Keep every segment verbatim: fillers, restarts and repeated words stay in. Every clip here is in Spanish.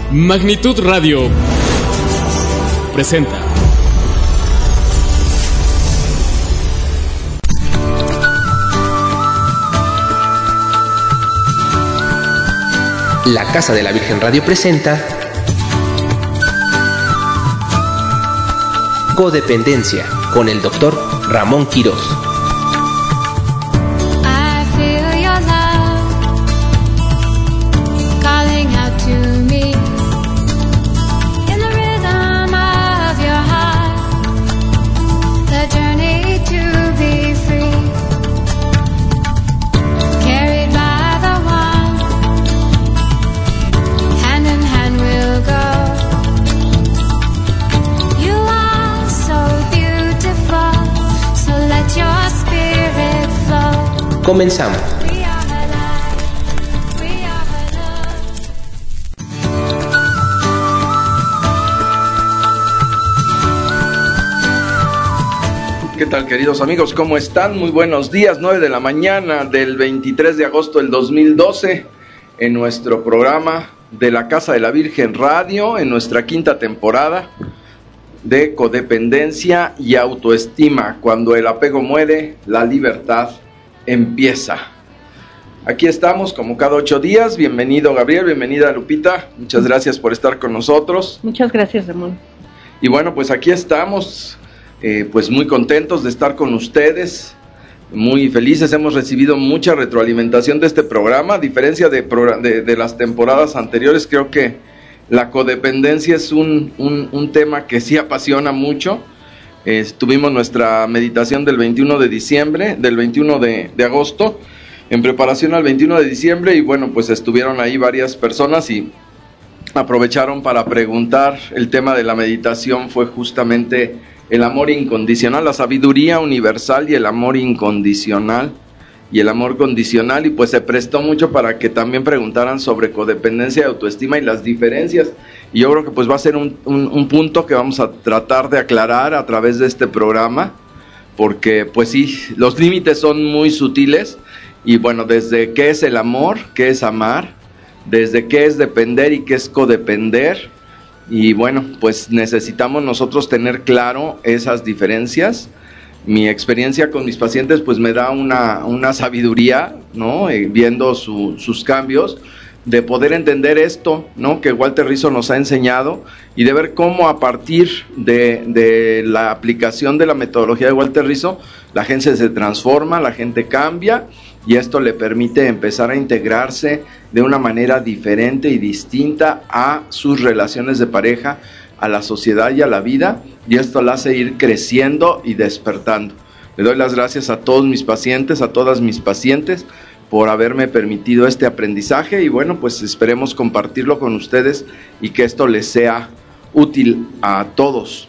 Magnitud Radio presenta La Casa de la Virgen Radio presenta Codependencia con el doctor Ramón Quirós. Comenzamos. ¿Qué tal, queridos amigos? ¿Cómo están? Muy buenos días, nueve de la mañana del veintitrés de agosto del dos mil doce, en nuestro programa de la Casa de la Virgen Radio, en nuestra quinta temporada de Codependencia y Autoestima. Cuando el apego muere, la libertad empieza. Aquí estamos como cada ocho días. Bienvenido, Gabriel, bienvenida, Lupita. Muchas gracias por estar con nosotros. Muchas gracias, Ramón. Y bueno, pues aquí estamos, eh, pues muy contentos de estar con ustedes, muy felices. Hemos recibido mucha retroalimentación de este programa. A diferencia de, de, de las temporadas anteriores, creo que la codependencia es un, un, un tema que sí apasiona mucho. Eh, tuvimos nuestra meditación del veintiuno de diciembre, del veintiuno de, de agosto, en preparación al veintiuno de diciembre, y bueno, pues estuvieron ahí varias personas y aprovecharon para preguntar. El tema de la meditación fue justamente el amor incondicional, la sabiduría universal y el amor incondicional. Y el amor condicional, y pues se prestó mucho para que también preguntaran sobre codependencia y autoestima y las diferencias, y yo creo que pues va a ser un, un, un punto que vamos a tratar de aclarar a través de este programa, porque pues sí, los límites son muy sutiles, y bueno, desde qué es el amor, qué es amar, desde qué es depender y qué es codepender, y bueno, pues necesitamos nosotros tener claro esas diferencias. Mi experiencia con mis pacientes pues me da una, una sabiduría, ¿no? Eh, viendo su, sus cambios, de poder entender esto, ¿no? Que Walter Rizzo nos ha enseñado, y de ver cómo a partir de, de la aplicación de la metodología de Walter Rizzo, la gente se transforma, la gente cambia, y esto le permite empezar a integrarse de una manera diferente y distinta a sus relaciones de pareja, a la sociedad y a la vida, y esto la hace ir creciendo y despertando. Le doy las gracias a todos mis pacientes, a todas mis pacientes, por haberme permitido este aprendizaje, y bueno, pues esperemos compartirlo con ustedes y que esto les sea útil a todos.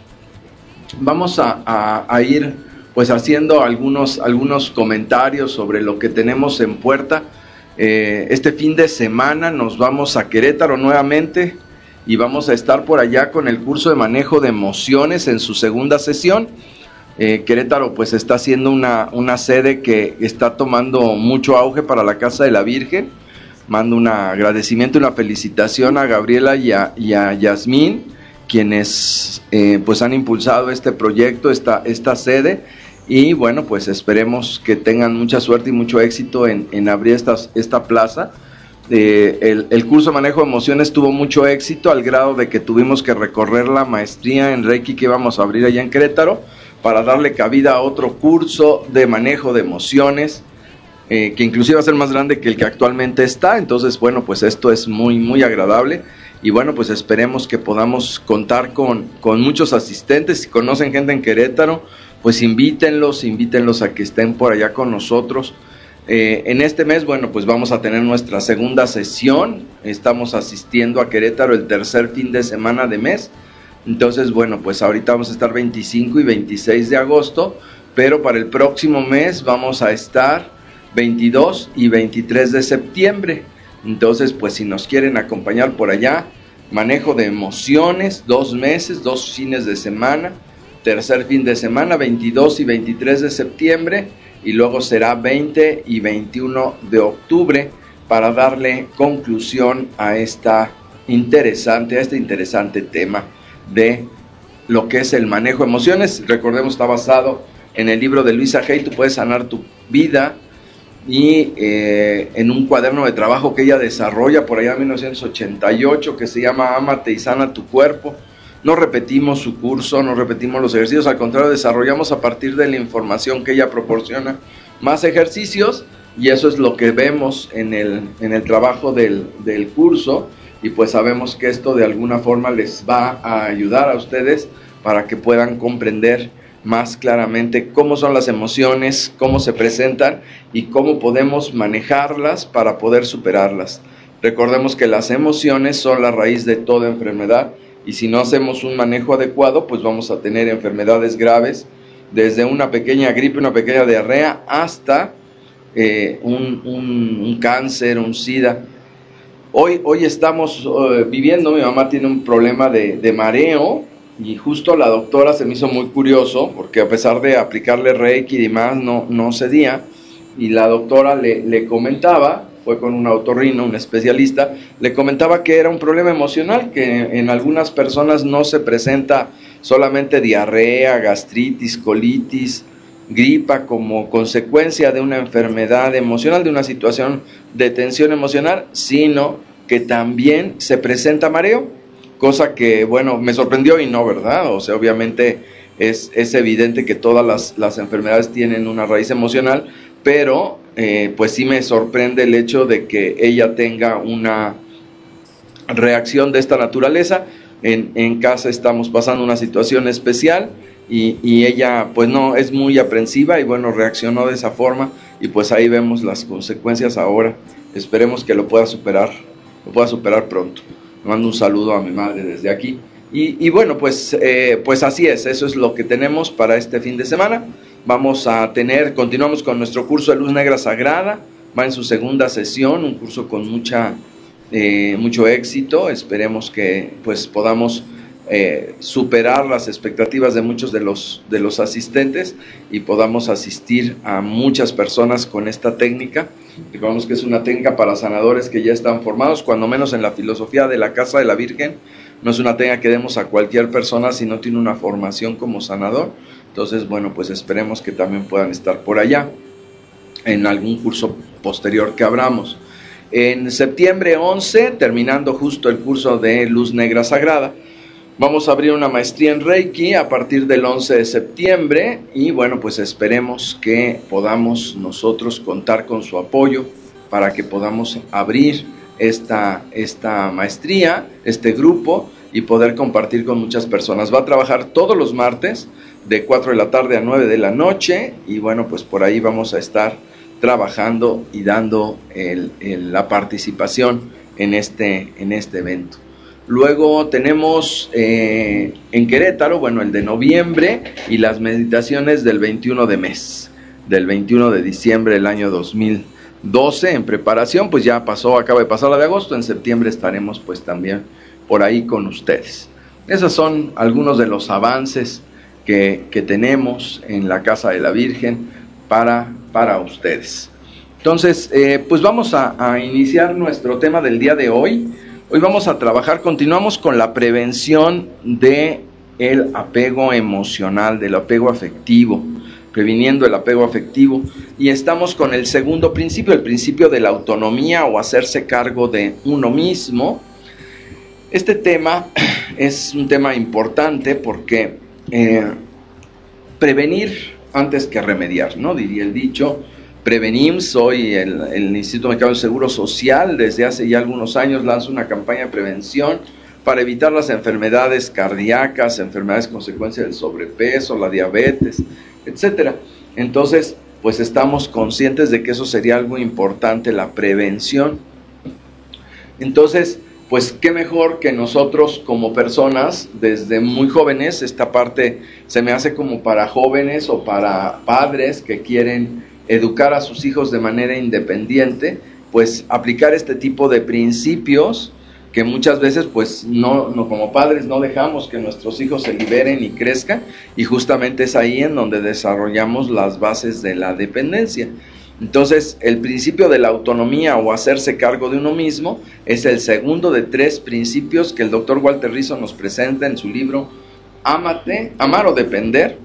Vamos a, a, a ir pues haciendo algunos, algunos comentarios sobre lo que tenemos en puerta. Eh, este fin de semana nos vamos a Querétaro nuevamente, y vamos a estar por allá con el curso de manejo de emociones en su segunda sesión. Eh, Querétaro pues está haciendo una, una sede que está tomando mucho auge para la Casa de la Virgen. Mando un agradecimiento y una felicitación a Gabriela y a, y a Yasmín, quienes eh, pues han impulsado este proyecto, esta, esta sede, y bueno, pues esperemos que tengan mucha suerte y mucho éxito en, en abrir estas, esta plaza. Eh, el, el curso de manejo de emociones tuvo mucho éxito, al grado de que tuvimos que recorrer la maestría en Reiki que íbamos a abrir allá en Querétaro, para darle cabida a otro curso de manejo de emociones, eh, que inclusive va a ser más grande que el que actualmente está. Entonces bueno, pues esto es muy muy agradable, y bueno, pues esperemos que podamos contar con, con muchos asistentes. Si conocen gente en Querétaro, pues invítenlos, invítenlos a que estén por allá con nosotros. Eh, en este mes, bueno, pues vamos a tener nuestra segunda sesión. Estamos asistiendo a Querétaro el tercer fin de semana de mes. Entonces, bueno, pues ahorita vamos a estar veinticinco y veintiséis de agosto, pero para el próximo mes vamos a estar veintidós y veintitrés de septiembre. Entonces, pues si nos quieren acompañar por allá, manejo de emociones, dos meses, dos fines de semana, tercer fin de semana, veintidós y veintitrés de septiembre, y luego será veinte y veintiuno de octubre para darle conclusión a esta interesante, a este interesante tema de lo que es el manejo de emociones. Recordemos, está basado en el libro de Louisa Hay, Tú puedes sanar tu vida, y eh, en un cuaderno de trabajo que ella desarrolla por allá en mil novecientos ochenta y ocho, que se llama Ámate y sana tu cuerpo. No repetimos su curso, no repetimos los ejercicios, al contrario, desarrollamos a partir de la información que ella proporciona más ejercicios, y eso es lo que vemos en el, en el trabajo del, del curso, y pues sabemos que esto de alguna forma les va a ayudar a ustedes para que puedan comprender más claramente cómo son las emociones, cómo se presentan y cómo podemos manejarlas para poder superarlas. Recordemos que las emociones son la raíz de toda enfermedad, y si no hacemos un manejo adecuado, pues vamos a tener enfermedades graves, desde una pequeña gripe, una pequeña diarrea, hasta eh, un, un, un cáncer, un SIDA. Hoy, hoy estamos uh, viviendo, mi mamá tiene un problema de, de mareo, y justo la doctora se me hizo muy curioso, porque a pesar de aplicarle Reiki y demás, no, no cedía, y la doctora le, le comentaba, fue con un otorrino, un especialista, le comentaba que era un problema emocional, que en algunas personas no se presenta solamente diarrea, gastritis, colitis, gripa como consecuencia de una enfermedad emocional, de una situación de tensión emocional, sino que también se presenta mareo, cosa que, bueno, me sorprendió y no, ¿verdad? O sea, obviamente es, es evidente que todas las, las enfermedades tienen una raíz emocional, pero eh, pues sí me sorprende el hecho de que ella tenga una reacción de esta naturaleza. En, en casa estamos pasando una situación especial, y, y ella pues no, es muy aprensiva y bueno, reaccionó de esa forma, y pues ahí vemos las consecuencias ahora. Esperemos que lo pueda superar, lo pueda superar pronto. Mando un saludo a mi madre desde aquí. Y, y bueno, pues, eh, pues así es, eso es lo que tenemos para este fin de semana. Vamos a tener, continuamos con nuestro curso de Luz Negra Sagrada, va en su segunda sesión, un curso con mucha, eh, mucho éxito. Esperemos que pues podamos eh, superar las expectativas de muchos de los, de los asistentes, y podamos asistir a muchas personas con esta técnica. Recordemos que es una técnica para sanadores que ya están formados, cuando menos en la filosofía de la Casa de la Virgen. No es una técnica que demos a cualquier persona si no tiene una formación como sanador. Entonces, bueno, pues esperemos que también puedan estar por allá en algún curso posterior que abramos. En septiembre once, terminando justo el curso de Luz Negra Sagrada, vamos a abrir una maestría en Reiki a partir del once de septiembre, y bueno, pues esperemos que podamos nosotros contar con su apoyo para que podamos abrir esta, esta maestría, este grupo, y poder compartir con muchas personas. Va a trabajar todos los martes de cuatro de la tarde a nueve de la noche, y bueno, pues por ahí vamos a estar trabajando y dando el, el, la participación en este, en este evento. Luego tenemos eh, en Querétaro, bueno, el de noviembre, y las meditaciones del veintiuno de mes, del veintiuno de diciembre del año dos mil doce, en preparación. Pues ya pasó, acaba de pasar la de agosto, en septiembre estaremos pues también por ahí con ustedes. Esos son algunos de los avances que, que tenemos en la Casa de la Virgen para, para ustedes. Entonces, eh, pues vamos a, a iniciar nuestro tema del día de hoy. Hoy vamos a trabajar, continuamos con la prevención de el apego emocional, del apego afectivo, previniendo el apego afectivo, y estamos con el segundo principio, el principio de la autonomía o hacerse cargo de uno mismo. Este tema es un tema importante porque eh, prevenir antes que remediar, ¿no? Diría el dicho. Prevenim, soy el, el Instituto Mexicano del Seguro Social, desde hace ya algunos años lanzo una campaña de prevención para evitar las enfermedades cardíacas, enfermedades consecuencia del sobrepeso, la diabetes, etcétera. Entonces, pues estamos conscientes de que eso sería algo importante, la prevención. Entonces, pues qué mejor que nosotros como personas, desde muy jóvenes, esta parte se me hace como para jóvenes o para padres que quieren educar a sus hijos de manera independiente, pues aplicar este tipo de principios que muchas veces pues no, no como padres no dejamos que nuestros hijos se liberen y crezcan, y justamente es ahí en donde desarrollamos las bases de la dependencia. Entonces, el principio de la autonomía o hacerse cargo de uno mismo es el segundo de tres principios que el doctor Walter Rizzo nos presenta en su libro Ámate, Amar o Depender,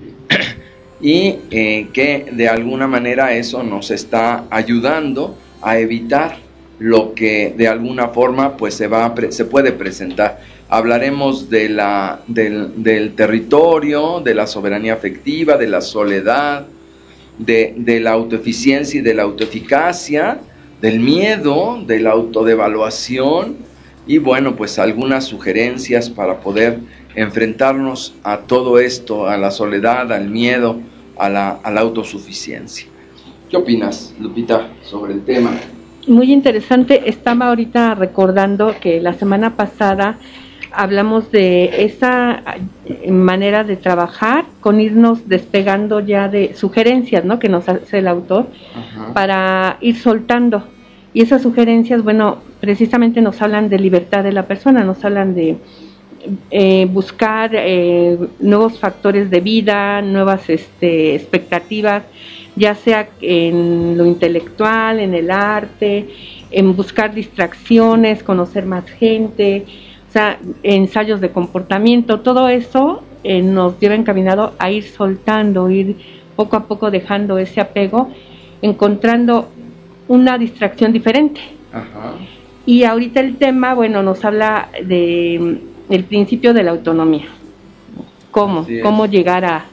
y eh, que de alguna manera eso nos está ayudando a evitar lo que de alguna forma pues se, va a pre- se puede presentar. Hablaremos de la, del, del territorio, de la soberanía afectiva, de la soledad, De, de la autoeficiencia y de la autoeficacia, del miedo, de la autodevaluación y bueno, pues algunas sugerencias para poder enfrentarnos a todo esto, a la soledad, al miedo, a la, a la autosuficiencia. ¿Qué opinas, Lupita, sobre el tema? Muy interesante. Estaba ahorita recordando que la semana pasada hablamos de esa manera de trabajar con irnos despegando ya de sugerencias, ¿no?, que nos hace el autor. Ajá. Para ir soltando. Y esas sugerencias, bueno, precisamente nos hablan de libertad de la persona, nos hablan de eh, buscar eh, nuevos factores de vida, nuevas este, expectativas, ya sea en lo intelectual, en el arte, en buscar distracciones, conocer más gente, o sea, ensayos de comportamiento. Todo eso eh, nos lleva encaminado a ir soltando, ir poco a poco dejando ese apego, encontrando una distracción diferente. Ajá. Y ahorita el tema, bueno, nos habla de el principio de la autonomía. ¿Cómo? ¿Cómo llegar a,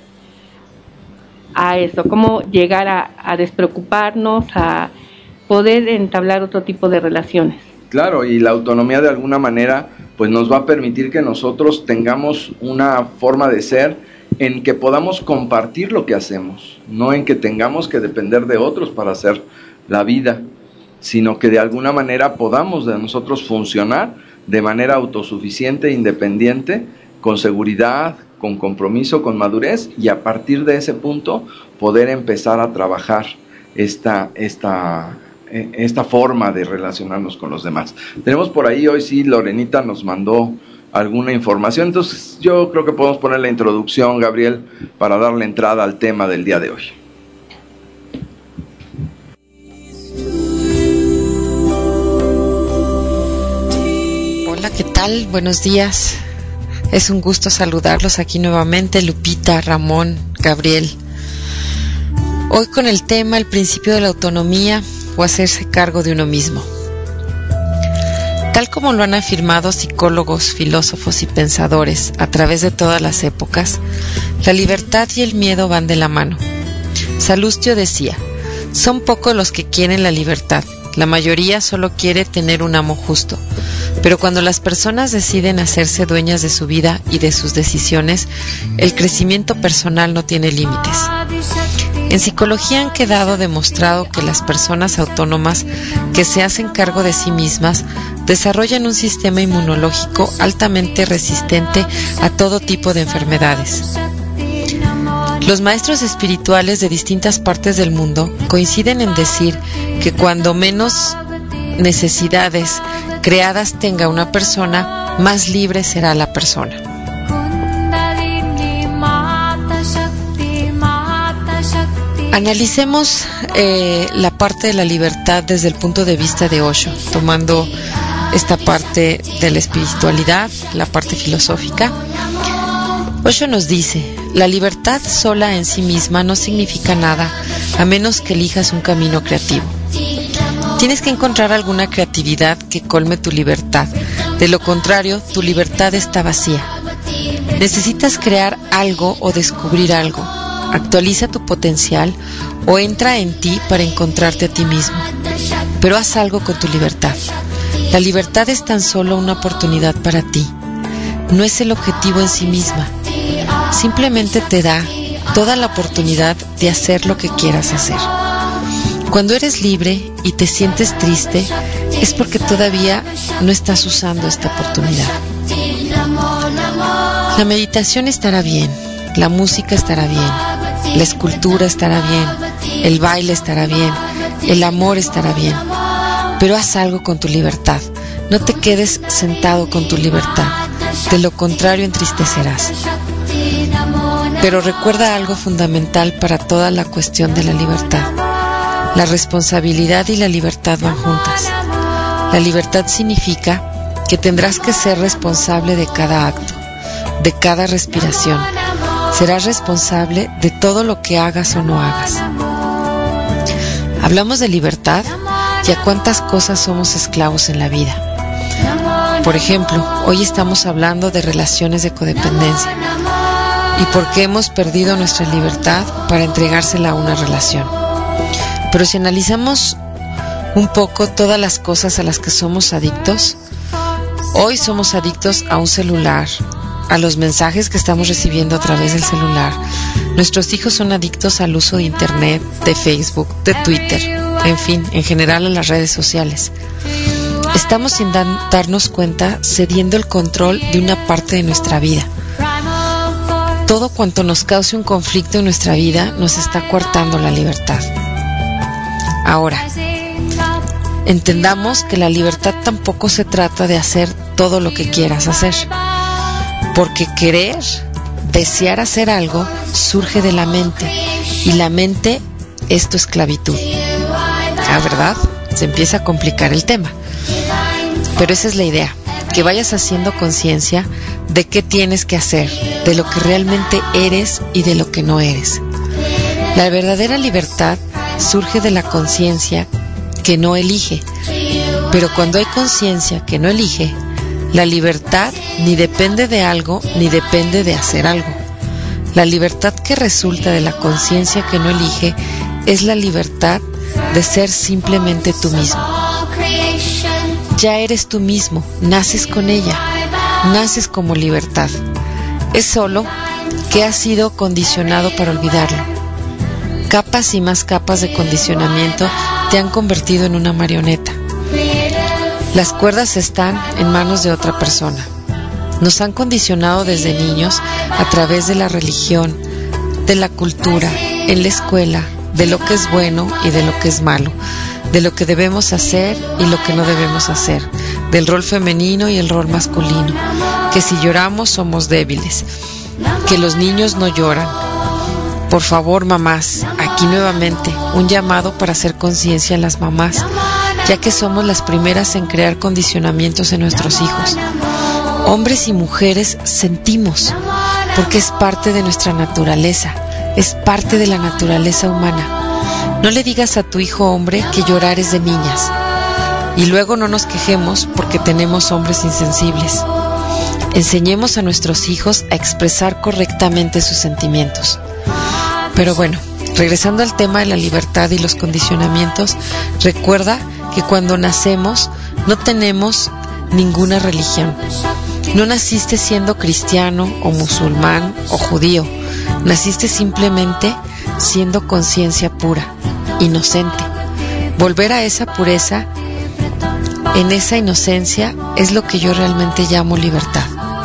a eso? ¿Cómo llegar a, a despreocuparnos, a poder entablar otro tipo de relaciones? Claro, y la autonomía de alguna manera pues nos va a permitir que nosotros tengamos una forma de ser en que podamos compartir lo que hacemos, no en que tengamos que depender de otros para hacer la vida, sino que de alguna manera podamos de nosotros funcionar de manera autosuficiente e independiente, con seguridad, con compromiso, con madurez, y a partir de ese punto poder empezar a trabajar esta, esta, esta forma de relacionarnos con los demás. Tenemos por ahí, hoy sí, Lorenita nos mandó alguna información, entonces yo creo que podemos poner la introducción, Gabriel, para darle entrada al tema del día de hoy. Hola, ¿qué tal? Buenos días. Es un gusto saludarlos aquí nuevamente, Lupita, Ramón, Gabriel. Hoy con el tema el principio de la autonomía o hacerse cargo de uno mismo. Tal como lo han afirmado psicólogos, filósofos y pensadores a través de todas las épocas, la libertad y el miedo van de la mano. Salustio decía, son pocos los que quieren la libertad, la mayoría solo quiere tener un amo justo. Pero cuando las personas deciden hacerse dueñas de su vida y de sus decisiones, el crecimiento personal no tiene límites. En psicología han quedado demostrado que las personas autónomas que se hacen cargo de sí mismas desarrollan un sistema inmunológico altamente resistente a todo tipo de enfermedades. Los maestros espirituales de distintas partes del mundo coinciden en decir que cuando menos necesidades creadas tenga una persona, más libre será la persona. Analicemos eh, la parte de la libertad desde el punto de vista de Osho, tomando esta parte de la espiritualidad, la parte filosófica. Osho nos dice, la libertad sola en sí misma no significa nada, a menos que elijas un camino creativo. Tienes que encontrar alguna creatividad que colme tu libertad. De lo contrario, tu libertad está vacía. Necesitas crear algo o descubrir algo. Actualiza tu potencial o entra en ti para encontrarte a ti mismo. Pero haz algo con tu libertad. La libertad es tan solo una oportunidad para ti. No es el objetivo en sí misma. Simplemente te da toda la oportunidad de hacer lo que quieras hacer. Cuando eres libre y te sientes triste, es porque todavía no estás usando esta oportunidad. La meditación estará bien, la música estará bien, la escultura estará bien, el baile estará bien, el amor estará bien, pero haz algo con tu libertad. No te quedes sentado con tu libertad, de lo contrario entristecerás. Pero recuerda algo fundamental para toda la cuestión de la libertad. La responsabilidad y la libertad van juntas. La libertad significa que tendrás que ser responsable de cada acto, de cada respiración. Serás responsable de todo lo que hagas o no hagas. Hablamos de libertad y a cuántas cosas somos esclavos en la vida. Por ejemplo, hoy estamos hablando de relaciones de codependencia y por qué hemos perdido nuestra libertad para entregársela a una relación. Pero si analizamos un poco todas las cosas a las que somos adictos, hoy somos adictos a un celular, a los mensajes que estamos recibiendo a través del celular. Nuestros hijos son adictos al uso de internet, de Facebook, de Twitter, en fin, en general a las redes sociales. Estamos sin dan- darnos cuenta cediendo el control de una parte de nuestra vida. Todo cuanto nos cause un conflicto en nuestra vida nos está coartando la libertad. Ahora, entendamos que la libertad tampoco se trata de hacer todo lo que quieras hacer, porque querer, desear hacer algo, surge de la mente, y la mente es tu esclavitud. Ah, ¿verdad? Se empieza a complicar el tema. Pero esa es la idea, que vayas haciendo conciencia de qué tienes que hacer, de lo que realmente eres y de lo que no eres. La verdadera libertad surge de la conciencia que no elige, pero cuando hay conciencia que no elige, la libertad ni depende de algo ni depende de hacer algo. La libertad que resulta de la conciencia que no elige es la libertad de ser simplemente tú mismo. Ya eres tú mismo, naces con ella, naces como libertad. Es solo que has sido condicionado para olvidarlo. Capas y más capas de condicionamiento te han convertido en una marioneta. Las cuerdas están en manos de otra persona. Nos han condicionado desde niños a través de la religión, de la cultura, en la escuela, de lo que es bueno y de lo que es malo, de lo que debemos hacer y lo que no debemos hacer, del rol femenino y el rol masculino, que si lloramos somos débiles, que los niños no lloran. Por favor, mamás, aquí nuevamente un llamado para hacer conciencia a las mamás, ya que somos las primeras en crear condicionamientos en nuestros hijos. Hombres y mujeres sentimos, porque es parte de nuestra naturaleza, es parte de la naturaleza humana. No le digas a tu hijo hombre que llorar es de niñas, y luego no nos quejemos porque tenemos hombres insensibles. Enseñemos a nuestros hijos a expresar correctamente sus sentimientos. Pero bueno, regresando al tema de la libertad y los condicionamientos, recuerda que cuando nacemos no tenemos ninguna religión. No naciste siendo cristiano o musulmán o judío, naciste simplemente siendo conciencia pura, inocente. Volver a esa pureza, en esa inocencia, es lo que yo realmente llamo libertad.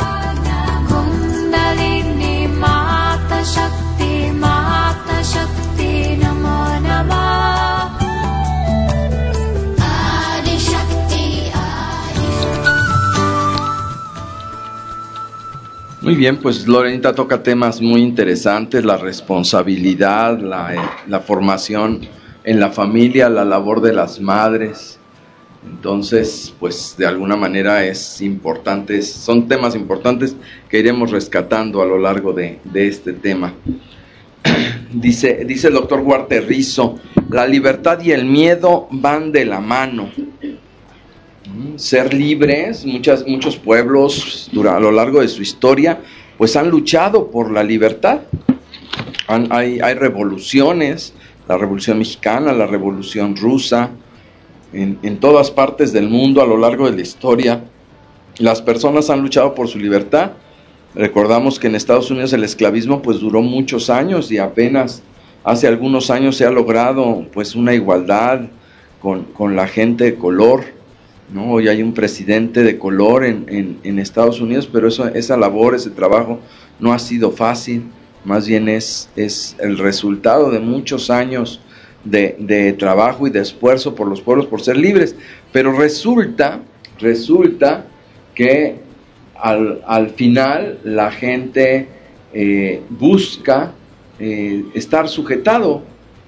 Muy bien, pues Lorenita toca temas muy interesantes, la responsabilidad, la, eh, la formación en la familia, la labor de las madres. Entonces, pues de alguna manera es importante, son temas importantes que iremos rescatando a lo largo de, de este tema. Dice, dice el doctor Huarte Rizo, la libertad y el miedo van de la mano. Ser libres, muchas, muchos pueblos a lo largo de su historia pues han luchado por la libertad. Han, hay, hay revoluciones, la revolución mexicana, la revolución rusa, en, en todas partes del mundo a lo largo de la historia las personas han luchado por su libertad. Recordamos que en Estados Unidos el esclavismo pues duró muchos años y apenas hace algunos años se ha logrado pues una igualdad con, con la gente de color, ¿no? Hoy hay un presidente de color en, en, en Estados Unidos, pero eso, esa labor, ese trabajo no ha sido fácil, más bien es, es el resultado de muchos años de, de trabajo y de esfuerzo por los pueblos por ser libres. Pero resulta, resulta que al, al final la gente eh, busca eh, estar sujetado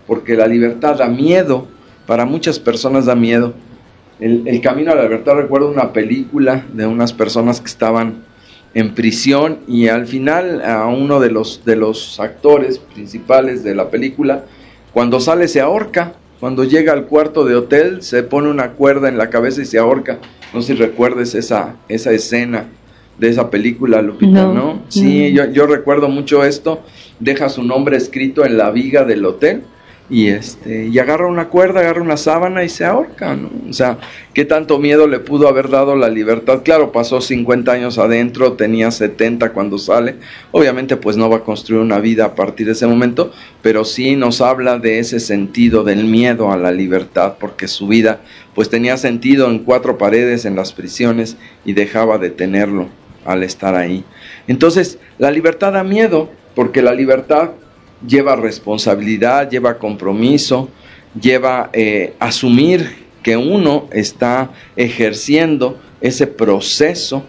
porque la libertad da miedo, para muchas personas da miedo. El, el Camino a la Libertad, recuerdo una película de unas personas que estaban en prisión y al final a uno de los, de los actores principales de la película, cuando sale se ahorca. Cuando llega al cuarto de hotel se pone una cuerda en la cabeza y se ahorca. No sé si recuerdes esa, esa escena de esa película, Lupita, ¿no? ¿no? Sí, no. Yo, yo recuerdo mucho esto. Deja su nombre escrito en la viga del hotel y este y agarra una cuerda, agarra una sábana y se ahorca, ¿no? O sea, ¿qué tanto miedo le pudo haber dado la libertad? Claro, pasó cincuenta años adentro, tenía setenta cuando sale. Obviamente pues no va a construir una vida a partir de ese momento, pero sí nos habla de ese sentido del miedo a la libertad, porque su vida pues tenía sentido en cuatro paredes en las prisiones y dejaba de tenerlo al estar ahí. Entonces, la libertad da miedo, porque la libertad lleva responsabilidad, lleva compromiso, lleva eh, asumir que uno está ejerciendo ese proceso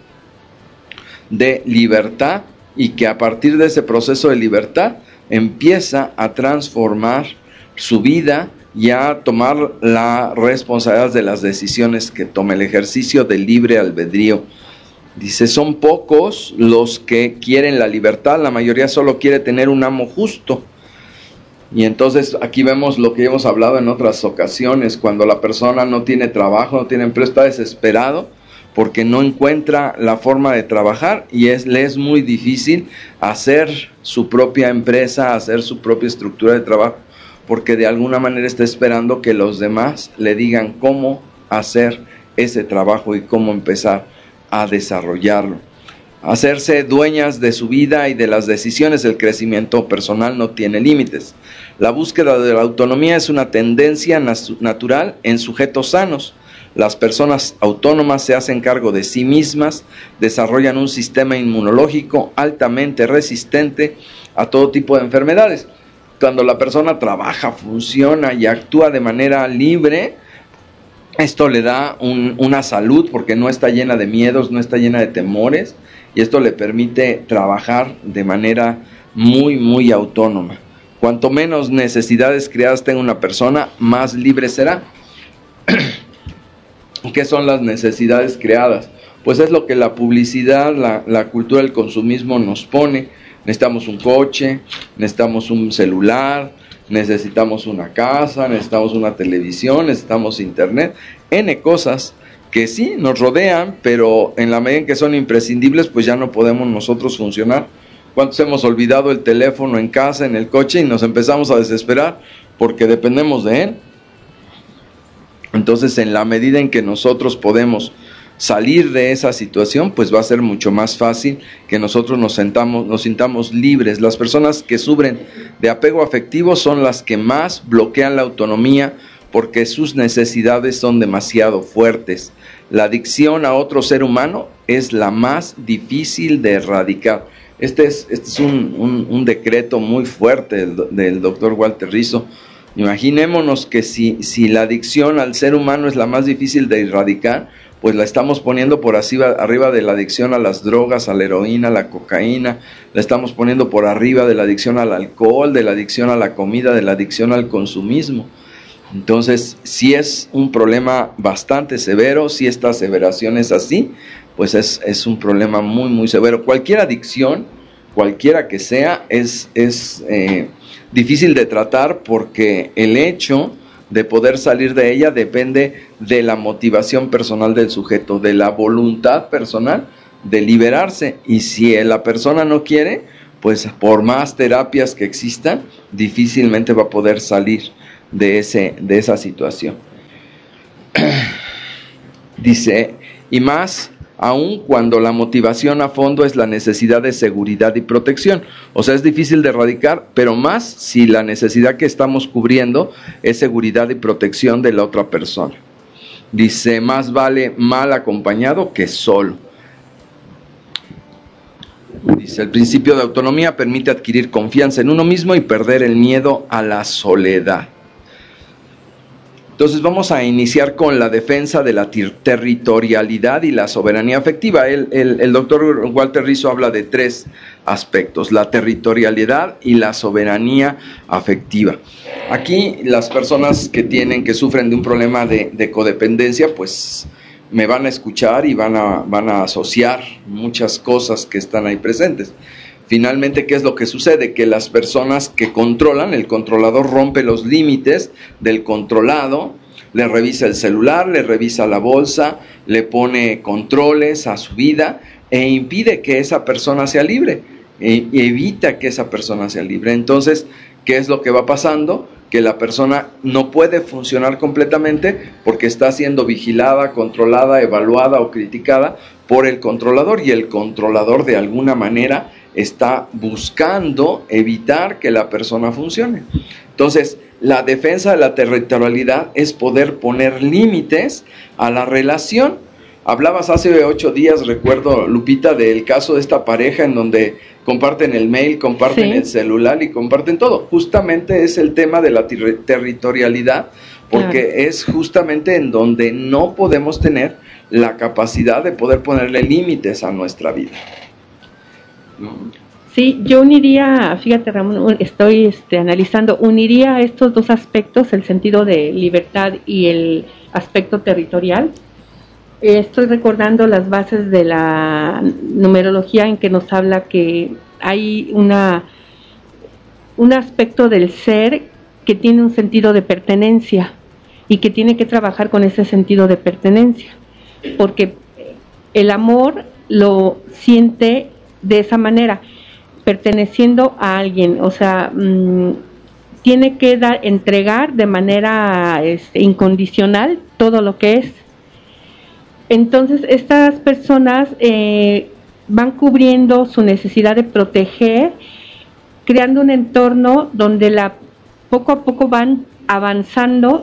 de libertad y que a partir de ese proceso de libertad empieza a transformar su vida y a tomar la responsabilidad de las decisiones que tome, el ejercicio del libre albedrío. Dice, son pocos los que quieren la libertad, la mayoría solo quiere tener un amo justo. Y entonces aquí vemos lo que hemos hablado en otras ocasiones, cuando la persona no tiene trabajo, no tiene empleo, está desesperado porque no encuentra la forma de trabajar y es, le es muy difícil hacer su propia empresa, hacer su propia estructura de trabajo, porque de alguna manera está esperando que los demás le digan cómo hacer ese trabajo y cómo empezar a desarrollarlo. Hacerse dueñas de su vida y de las decisiones. El crecimiento personal no tiene límites. La búsqueda de la autonomía es una tendencia natural en sujetos sanos. Las personas autónomas se hacen cargo de sí mismas, desarrollan un sistema inmunológico altamente resistente a todo tipo de enfermedades. Cuando la persona trabaja, funciona y actúa de manera libre, esto le da un, una salud porque no está llena de miedos, no está llena de temores, y esto le permite trabajar de manera muy, muy autónoma. Cuanto menos necesidades creadas tenga una persona, más libre será. ¿Qué son las necesidades creadas? Pues es lo que la publicidad, la, la cultura del consumismo nos pone. Necesitamos un coche, necesitamos un celular, necesitamos una casa, necesitamos una televisión, necesitamos internet, N cosas que sí nos rodean, pero en la medida en que son imprescindibles, pues ya no podemos nosotros funcionar. ¿Cuántos hemos olvidado el teléfono en casa, en el coche, y nos empezamos a desesperar porque dependemos de él? Entonces, en la medida en que nosotros podemos salir de esa situación, pues va a ser mucho más fácil que nosotros nos sentamos, nos sintamos libres. Las personas que sufren de apego afectivo son las que más bloquean la autonomía porque sus necesidades son demasiado fuertes. La adicción a otro ser humano es la más difícil de erradicar. Este es, este es un, un, un decreto muy fuerte del, del doctor Walter Rizzo. Imaginémonos que si, si la adicción al ser humano es la más difícil de erradicar, pues la estamos poniendo por arriba, arriba de la adicción a las drogas, a la heroína, a la cocaína, la estamos poniendo por arriba de la adicción al alcohol, de la adicción a la comida, de la adicción al consumismo. Entonces, si es un problema bastante severo, si esta aseveración es así, pues es, es un problema muy, muy severo. Cualquier adicción, cualquiera que sea, es, es eh, difícil de tratar porque el hecho de poder salir de ella depende de la motivación personal del sujeto, de la voluntad personal de liberarse. Y si la persona no quiere, pues por más terapias que existan, difícilmente va a poder salir de, ese, de esa situación. Dice, y más aun cuando la motivación a fondo es la necesidad de seguridad y protección. O sea, es difícil de erradicar, pero más si la necesidad que estamos cubriendo es seguridad y protección de la otra persona. Dice, más vale mal acompañado que solo. Dice, el principio de autonomía permite adquirir confianza en uno mismo y perder el miedo a la soledad. Entonces vamos a iniciar con la defensa de la ter- territorialidad y la soberanía afectiva. El, el, el doctor Walter Rizzo habla de tres aspectos, la territorialidad y la soberanía afectiva. Aquí las personas que tienen, que sufren de un problema de, de codependencia, pues me van a escuchar y van a, van a asociar muchas cosas que están ahí presentes. Finalmente, ¿qué es lo que sucede? Que las personas que controlan, el controlador rompe los límites del controlado, le revisa el celular, le revisa la bolsa, le pone controles a su vida e impide que esa persona sea libre, e evita que esa persona sea libre. Entonces, ¿qué es lo que va pasando? Que la persona no puede funcionar completamente porque está siendo vigilada, controlada, evaluada o criticada por el controlador, y el controlador de alguna manera está buscando evitar que la persona funcione. Entonces, la defensa de la territorialidad es poder poner límites a la relación. Hablabas hace ocho días, recuerdo, Lupita, del caso de esta pareja en donde comparten el mail, comparten sí. el celular y comparten todo. Justamente es el tema de la ter- territorialidad, porque claro. es justamente en donde no podemos tener la capacidad de poder ponerle límites a nuestra vida. Sí, yo uniría, fíjate Ramón, estoy este, analizando, uniría estos dos aspectos, el sentido de libertad y el aspecto territorial. Eh, estoy recordando las bases de la numerología en que nos habla que hay una un aspecto del ser que tiene un sentido de pertenencia y que tiene que trabajar con ese sentido de pertenencia, porque el amor lo siente de esa manera, perteneciendo a alguien, o sea, mmm, tiene que dar, entregar de manera este, incondicional todo lo que es. Entonces, estas personas eh, van cubriendo su necesidad de proteger, creando un entorno donde la poco a poco van avanzando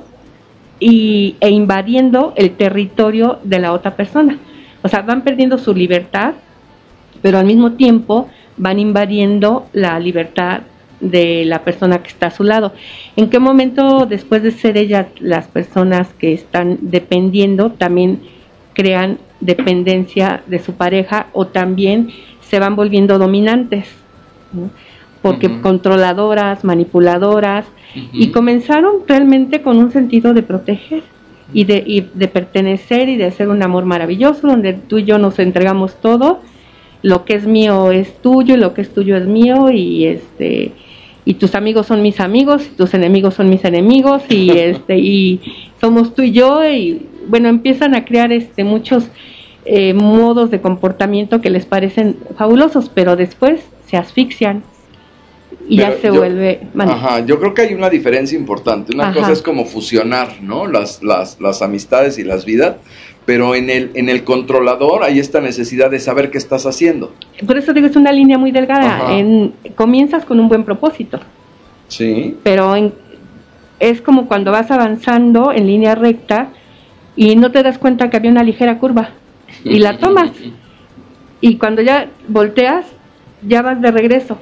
y, e invadiendo el territorio de la otra persona. O sea, van perdiendo su libertad, pero al mismo tiempo van invadiendo la libertad de la persona que está a su lado. ¿En qué momento, después de ser ellas las personas que están dependiendo, también crean dependencia de su pareja o también se van volviendo dominantes, ¿no? Porque uh-huh. controladoras, manipuladoras, uh-huh. y comenzaron realmente con un sentido de proteger y de, y de pertenecer y de hacer un amor maravilloso donde tú y yo nos entregamos todo, lo que es mío es tuyo y lo que es tuyo es mío, y este y tus amigos son mis amigos y tus enemigos son mis enemigos, y este y somos tú y yo, y bueno, empiezan a crear este muchos eh, modos de comportamiento que les parecen fabulosos, pero después se asfixian y pero ya se yo, vuelve... Man- ajá, yo creo que hay una diferencia importante. Una ajá. cosa es como fusionar, ¿no? Las, las, las amistades y las vidas, pero en el, en el controlador hay esta necesidad de saber qué estás haciendo. Por eso digo, es una línea muy delgada. En, comienzas con un buen propósito. Sí. Pero en, es como cuando vas avanzando en línea recta y no te das cuenta que había una ligera curva y la tomas. Y cuando ya volteas, ya vas de regreso.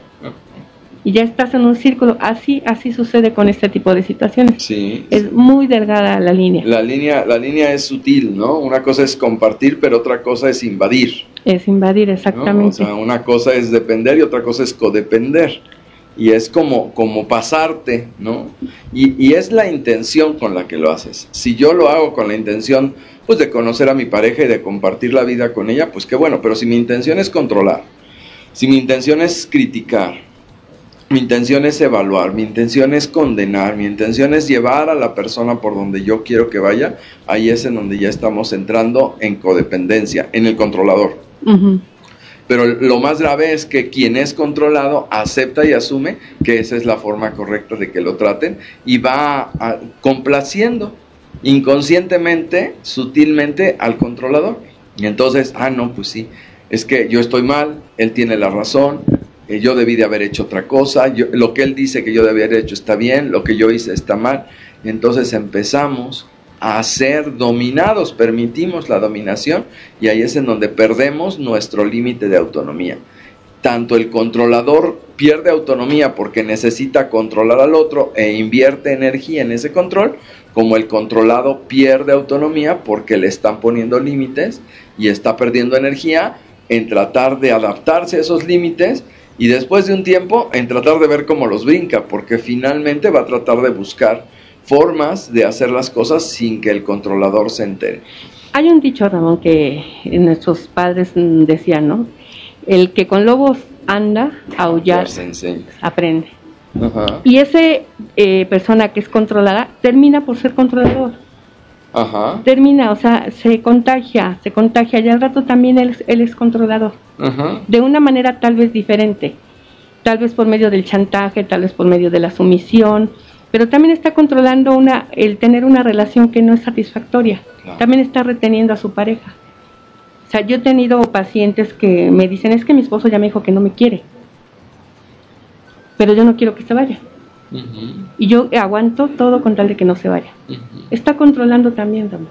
Y ya estás en un círculo. Así así sucede con este tipo de situaciones. Sí. Es muy delgada la línea. La línea la línea es sutil, ¿no? Una cosa es compartir, pero otra cosa es invadir. Es invadir, exactamente. ¿No? O sea, una cosa es depender y otra cosa es codepender. Y es como, como pasarte, ¿no? Y, y es la intención con la que lo haces. Si yo lo hago con la intención, pues, de conocer a mi pareja y de compartir la vida con ella, pues qué bueno. Pero si mi intención es controlar, si mi intención es criticar, mi intención es evaluar, mi intención es condenar, mi intención es llevar a la persona por donde yo quiero que vaya, ahí es en donde ya estamos entrando en codependencia, en el controlador. Uh-huh. Pero lo más grave es que quien es controlado acepta y asume que esa es la forma correcta de que lo traten y va a, complaciendo inconscientemente, sutilmente al controlador. Y entonces, ah, no, pues sí, es que yo estoy mal, él tiene la razón, eh, yo debí de haber hecho otra cosa, yo, lo que él dice que yo debí haber hecho está bien, lo que yo hice está mal. Y entonces empezamos a ser dominados, permitimos la dominación y ahí es en donde perdemos nuestro límite de autonomía. Tanto el controlador pierde autonomía porque necesita controlar al otro e invierte energía en ese control, como el controlado pierde autonomía porque le están poniendo límites y está perdiendo energía en tratar de adaptarse a esos límites Y después de un tiempo, en tratar de ver cómo los brinca, porque finalmente va a tratar de buscar formas de hacer las cosas sin que el controlador se entere. Hay un dicho, Ramón, que nuestros padres decían, ¿no? El que con lobos anda a aullar, aprende. Ajá. Y esa eh, persona que es controlada termina por ser controlador. Ajá. Termina, o sea, se contagia, se contagia y al rato también él, él es controlador. Ajá. De una manera tal vez diferente, tal vez por medio del chantaje, tal vez por medio de la sumisión, pero también está controlando una, el tener una relación que no es satisfactoria. Claro. También está reteniendo a su pareja. O sea, yo he tenido pacientes que me dicen, es que mi esposo ya me dijo que no me quiere, pero yo no quiero que se vaya. Uh-huh. Y yo aguanto todo con tal de que no se vaya. Uh-huh. Está controlando también, Ramón.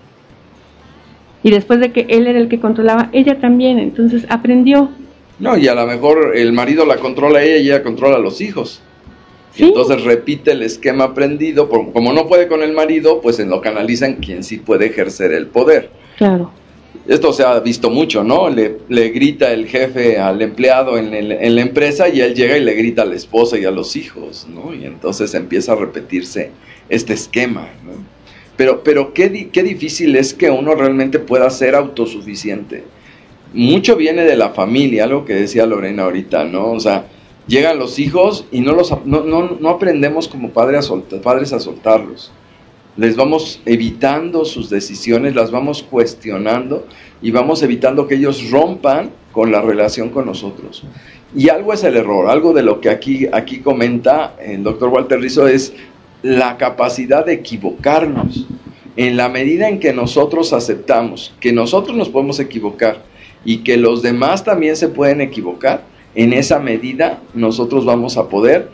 Y después de que él era el que controlaba, ella también, entonces aprendió. No, y a lo mejor el marido la controla a ella y ella controla a los hijos. ¿Sí? Y entonces repite el esquema aprendido, como no puede con el marido, pues en lo canalizan quien sí puede ejercer el poder. Claro. Esto se ha visto mucho, ¿no? Le, le grita el jefe al empleado en, el, en la empresa y él llega y le grita a la esposa y a los hijos, ¿no? Y entonces empieza a repetirse este esquema, ¿no? Pero, pero qué, di, qué difícil es que uno realmente pueda ser autosuficiente. Mucho viene de la familia, algo que decía Lorena ahorita, ¿no? O sea, llegan los hijos y no, los, no, no, no aprendemos como padres a, soltar, padres a soltarlos. Les vamos evitando sus decisiones, las vamos cuestionando y vamos evitando que ellos rompan con la relación con nosotros. Y algo es el error, algo de lo que aquí, aquí comenta el doctor Walter Rizzo es la capacidad de equivocarnos. En la medida en que nosotros aceptamos que nosotros nos podemos equivocar y que los demás también se pueden equivocar, en esa medida nosotros vamos a poder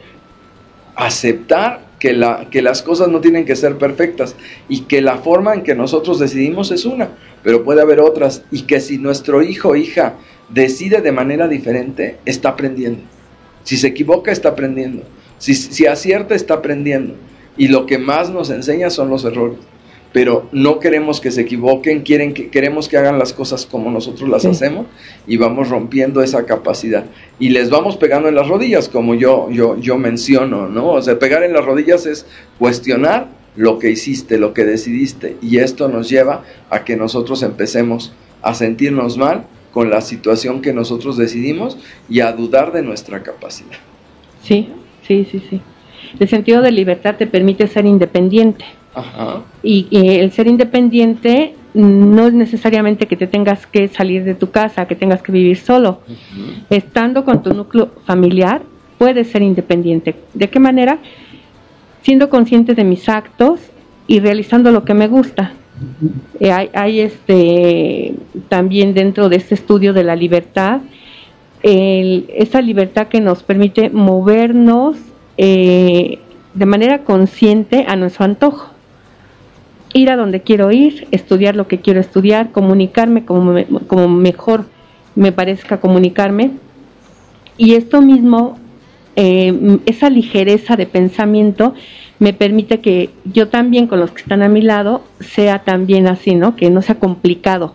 aceptar que, la, que las cosas no tienen que ser perfectas y que la forma en que nosotros decidimos es una, pero puede haber otras, y que si nuestro hijo o hija decide de manera diferente, está aprendiendo. Si se equivoca, está aprendiendo. Si, si acierta, está aprendiendo. Y lo que más nos enseña son los errores. Pero no queremos que se equivoquen, quieren que, queremos que hagan las cosas como nosotros las sí. hacemos, y vamos rompiendo esa capacidad. Y les vamos pegando en las rodillas, como yo, yo, yo menciono, ¿no? O sea, pegar en las rodillas es cuestionar lo que hiciste, lo que decidiste, y esto nos lleva a que nosotros empecemos a sentirnos mal con la situación que nosotros decidimos y a dudar de nuestra capacidad. Sí, sí, sí, sí. El sentido de libertad te permite ser independiente. Ajá. Y, y el ser independiente no es necesariamente que te tengas que salir de tu casa, que tengas que vivir solo. Uh-huh. Estando con tu núcleo familiar, puedes ser independiente. ¿De qué manera? Siendo consciente de mis actos y realizando lo que me gusta. Uh-huh. Eh, hay, hay este también dentro de este estudio de la libertad, el, esa libertad que nos permite movernos eh, de manera consciente a nuestro antojo. Ir a donde quiero ir, estudiar lo que quiero estudiar, comunicarme como, me, como mejor me parezca comunicarme. Y esto mismo, eh, esa ligereza de pensamiento, me permite que yo también con los que están a mi lado sea también así, ¿no? Que no sea complicado.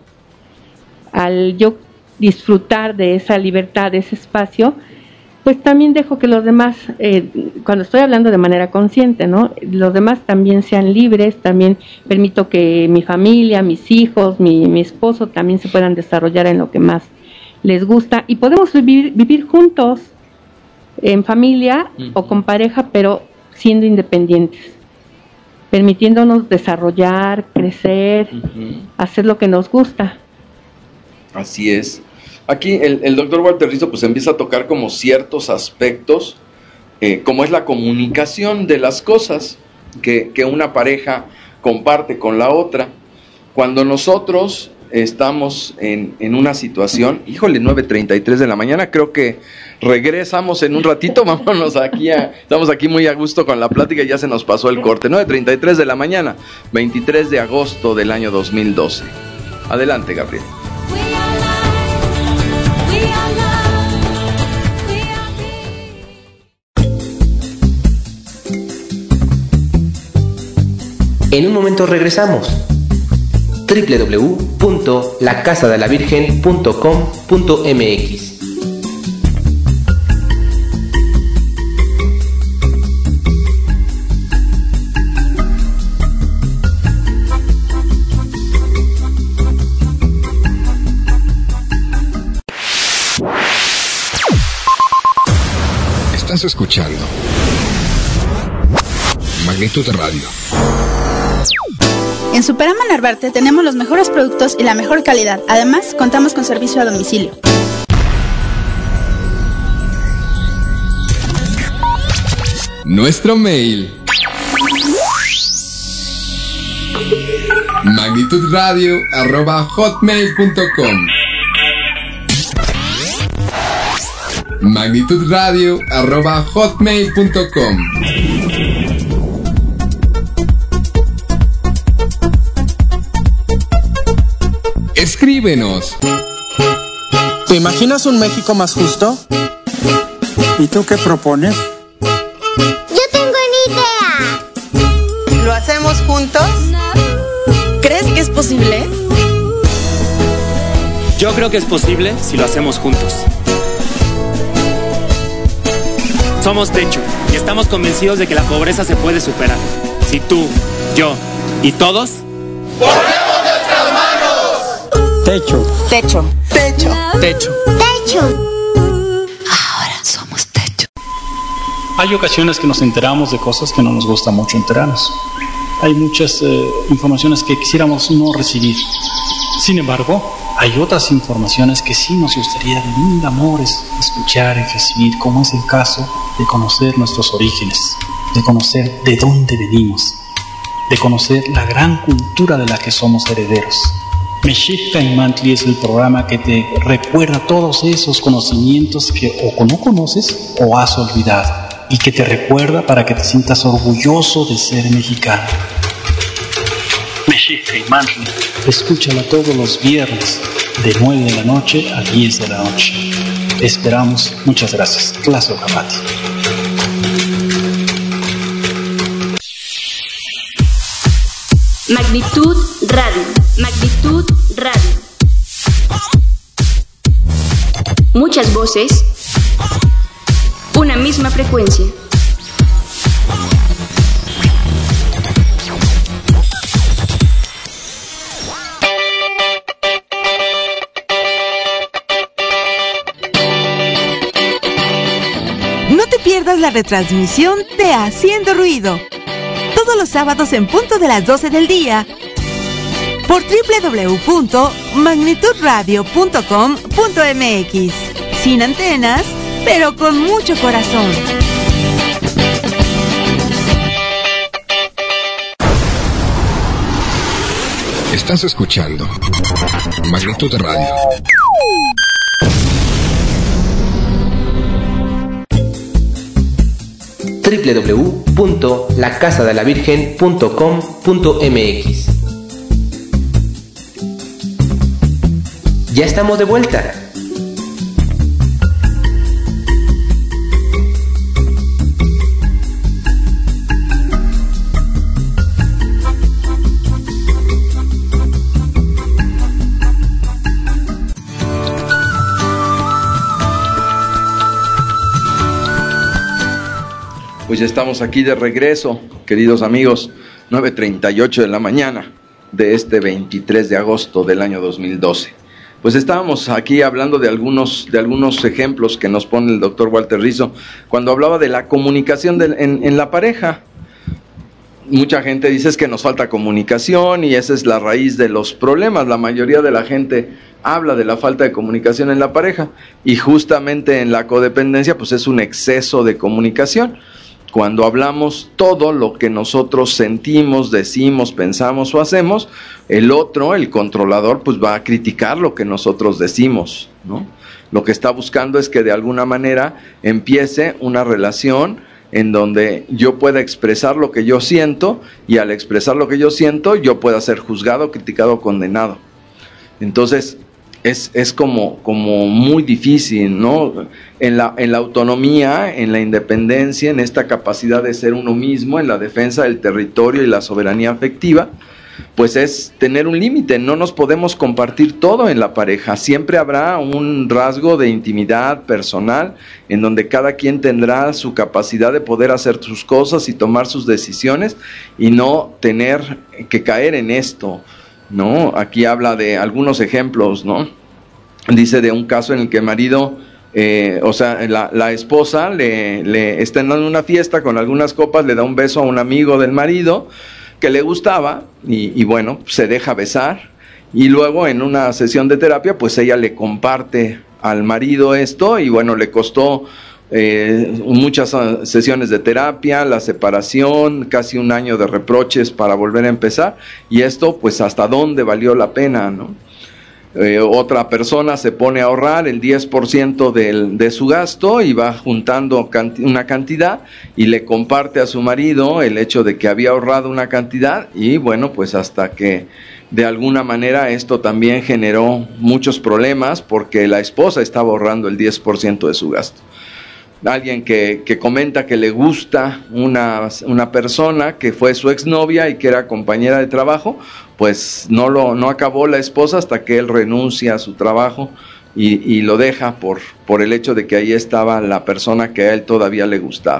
Al yo disfrutar de esa libertad, de ese espacio, pues también dejo que los demás, eh, cuando estoy hablando de manera consciente, ¿no? Los demás también sean libres, también permito que mi familia, mis hijos, mi, mi esposo también se puedan desarrollar en lo que más les gusta, y podemos vivir, vivir juntos, en familia uh-huh. o con pareja, pero siendo independientes, permitiéndonos desarrollar, crecer, uh-huh. hacer lo que nos gusta. Así es. Aquí el, el doctor Walter Rizzo pues empieza a tocar como ciertos aspectos, eh, como es la comunicación de las cosas que, que una pareja comparte con la otra. Cuando nosotros estamos en, en una situación, híjole, nueve treinta y tres de la mañana, creo que regresamos en un ratito, vámonos aquí, a, estamos aquí muy a gusto con la plática y ya se nos pasó el corte. Nueve treinta y tres de la mañana, veintitrés de agosto del año dos mil doce. Adelante, Gabriel. En un momento regresamos. doble u doble u doble u punto la casa de la virgen punto com punto m x. Estás escuchando Magnitud Radio. En Superama Narvarte tenemos los mejores productos y la mejor calidad. Además, contamos con servicio a domicilio. Nuestro mail: magnitudradio arroba hotmail punto com. magnitudradio arroba hotmail punto com. Escríbenos. ¿Te imaginas un México más justo? ¿Y tú qué propones? Yo tengo una idea. ¿Lo hacemos juntos? ¿Crees que es posible? Yo creo que es posible si lo hacemos juntos. Somos Techo y estamos convencidos de que la pobreza se puede superar. Si tú, yo y todos ¡ponemos nuestras manos! Techo. Techo. Techo. Techo. Techo. Ahora somos Techo. Hay ocasiones que nos enteramos de cosas que no nos gusta mucho enterarnos. Hay muchas eh, informaciones que quisiéramos no recibir. Sin embargo, hay otras informaciones que sí nos gustaría de mil amores escuchar y recibir, como es el caso de conocer nuestros orígenes, de conocer de dónde venimos, de conocer la gran cultura de la que somos herederos. Mexicta y Mantli es el programa que te recuerda todos esos conocimientos que o no conoces o has olvidado, y que te recuerda para que te sientas orgulloso de ser mexicano. Mexicta y Mantli, escúchala todos los viernes de nueve de la noche a diez de la noche. Esperamos. Muchas gracias. Clase Ocamati. Magnitud Radio. Magnitud Radio. Muchas voces. Una misma frecuencia. No te pierdas la retransmisión de Haciendo Ruido, todos los sábados en punto de las doce del día, por doble u doble u doble u punto magnitud radio punto com punto m x. Sin antenas, pero con mucho corazón. Estás escuchando Magnitud Radio. doble u doble u doble u punto la casa de la virgen punto com punto m x. Ya estamos de vuelta. Pues ya estamos aquí de regreso, queridos amigos, nueve treinta y ocho de la mañana de este veintitrés de agosto del año dos mil doce. Pues estábamos aquí hablando de algunos, de algunos ejemplos que nos pone el doctor Walter Rizzo cuando hablaba de la comunicación de, en, en la pareja. Mucha gente dice es que nos falta comunicación y esa es la raíz de los problemas. La mayoría de la gente habla de la falta de comunicación en la pareja y justamente en la codependencia pues es un exceso de comunicación. Cuando hablamos todo lo que nosotros sentimos, decimos, pensamos o hacemos, el otro, el controlador, pues va a criticar lo que nosotros decimos, ¿no? Lo que está buscando es que de alguna manera empiece una relación en donde yo pueda expresar lo que yo siento y al expresar lo que yo siento yo pueda ser juzgado, criticado, condenado. Entonces es, es como, como muy difícil, ¿no? En la, en la autonomía, en la independencia, en esta capacidad de ser uno mismo, en la defensa del territorio y la soberanía afectiva, pues es tener un límite. No nos podemos compartir todo en la pareja. Siempre habrá un rasgo de intimidad personal en donde cada quien tendrá su capacidad de poder hacer sus cosas y tomar sus decisiones y no tener que caer en esto, ¿no? Aquí habla de algunos ejemplos, ¿no? Dice de un caso en el que el marido eh, o sea, la, la esposa le, le está en una fiesta con algunas copas, le da un beso a un amigo del marido que le gustaba y, y bueno, se deja besar, y luego en una sesión de terapia pues ella le comparte al marido esto y bueno, le costó eh, muchas sesiones de terapia, la separación, casi un año de reproches para volver a empezar, y esto pues hasta dónde valió la pena, ¿no? Eh, otra persona se pone a ahorrar el diez por ciento del, de su gasto y va juntando canti- una cantidad y le comparte a su marido el hecho de que había ahorrado una cantidad, y bueno, pues hasta que de alguna manera esto también generó muchos problemas porque la esposa estaba ahorrando el diez por ciento de su gasto. Alguien que, que comenta que le gusta una, una persona que fue su exnovia y que era compañera de trabajo, pues no lo no acabó la esposa hasta que él renuncia a su trabajo y, y lo deja por, por el hecho de que ahí estaba la persona que a él todavía le gustaba.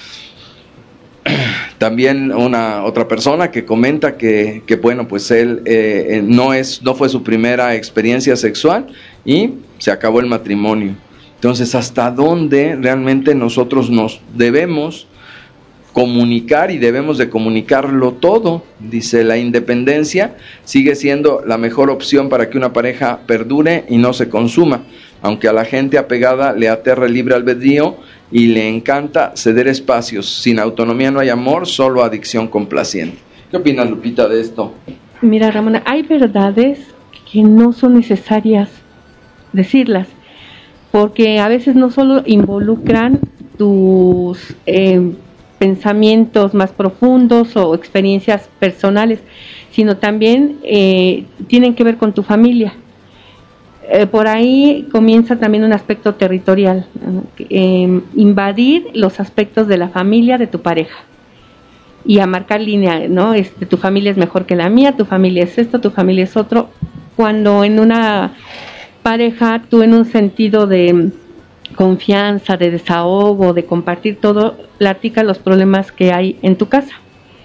También una otra persona que comenta que, que bueno, pues él eh, no, es, no fue su primera experiencia sexual y se acabó el matrimonio. Entonces, ¿hasta dónde realmente nosotros nos debemos comunicar y debemos de comunicarlo todo? Dice, la independencia sigue siendo la mejor opción para que una pareja perdure y no se consuma, aunque a la gente apegada le aterra el libre albedrío y le encanta ceder espacios. Sin autonomía no hay amor, solo adicción complaciente. ¿Qué opinas, Lupita, de esto? Mira, Ramona, hay verdades que no son necesarias decirlas, porque a veces no solo involucran tus eh, pensamientos más profundos o experiencias personales, sino también eh, tienen que ver con tu familia. Eh, por ahí comienza también un aspecto territorial, eh, invadir los aspectos de la familia de tu pareja y a marcar línea, ¿no? Este, tu familia es mejor que la mía, tu familia es esto, tu familia es otro, cuando en una pareja tú, en un sentido de confianza, de desahogo, de compartir todo, platica los problemas que hay en tu casa.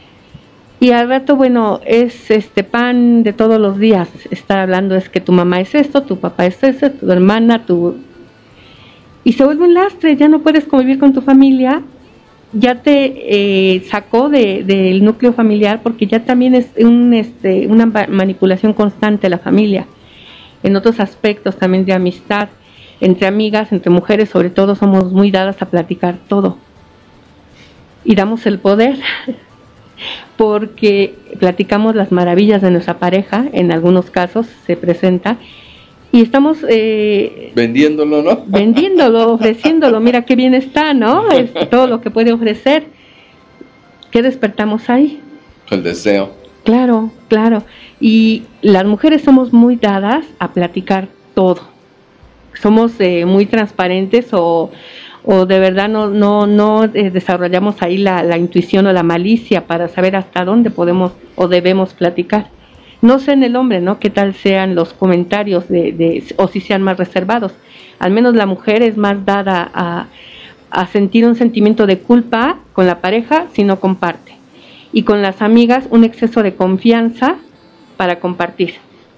Y al rato, bueno, es este pan de todos los días, estar hablando es que tu mamá es esto, tu papá es eso, tu hermana, tu... Y se vuelve un lastre, ya no puedes convivir con tu familia, ya te eh, sacó de, del núcleo familiar, porque ya también es un, este, una manipulación constante de la familia. En otros aspectos también de amistad, entre amigas, entre mujeres sobre todo, somos muy dadas a platicar todo. Y damos el poder, porque platicamos las maravillas de nuestra pareja, en algunos casos se presenta, y estamos... Eh, vendiéndolo, ¿no? Vendiéndolo, ofreciéndolo, mira qué bien está, ¿no? Es todo lo que puede ofrecer. ¿Qué despertamos ahí? El deseo. Claro, claro. Y las mujeres somos muy dadas a platicar todo. Somos eh, muy transparentes o, o de verdad no no no eh, desarrollamos ahí la, la intuición o la malicia para saber hasta dónde podemos o debemos platicar. No sé en el hombre, ¿no? Qué tal sean los comentarios de, de o si sean más reservados. Al menos la mujer es más dada a, a sentir un sentimiento de culpa con la pareja si no comparte. Y con las amigas un exceso de confianza para compartir.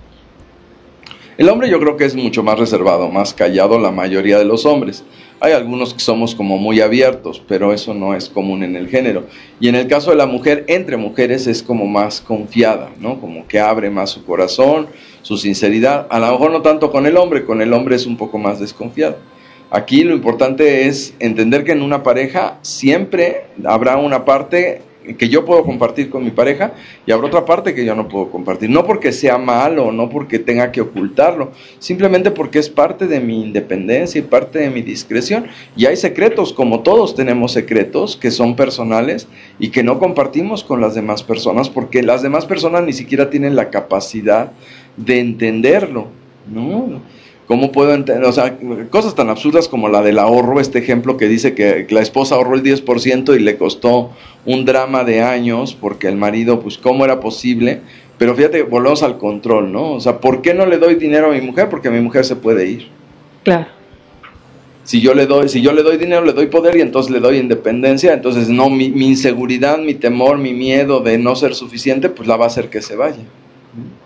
El hombre yo creo que es mucho más reservado, más callado la mayoría de los hombres. Hay algunos que somos como muy abiertos, pero eso no es común en el género. Y en el caso de la mujer, entre mujeres es como más confiada, ¿no? Como que abre más su corazón, su sinceridad. A lo mejor no tanto con el hombre, con el hombre es un poco más desconfiado. Aquí lo importante es entender que en una pareja siempre habrá una parte que yo puedo compartir con mi pareja y habrá otra parte que yo no puedo compartir, no porque sea malo, no porque tenga que ocultarlo, simplemente porque es parte de mi independencia y parte de mi discreción. Y hay secretos, como todos tenemos secretos que son personales y que no compartimos con las demás personas, porque las demás personas ni siquiera tienen la capacidad de entenderlo, ¿no? ¿Cómo puedo entender? O sea, cosas tan absurdas como la del ahorro, este ejemplo que dice que, que la esposa ahorró el diez por ciento y le costó un drama de años porque el marido, pues, ¿cómo era posible? Pero fíjate, volvemos al control, ¿no? O sea, ¿por qué no le doy dinero a mi mujer? Porque mi mujer se puede ir. Claro. Si yo le doy, si yo le doy dinero, le doy poder y entonces le doy independencia, entonces no, mi, mi inseguridad, mi temor, mi miedo de no ser suficiente, pues la va a hacer que se vaya.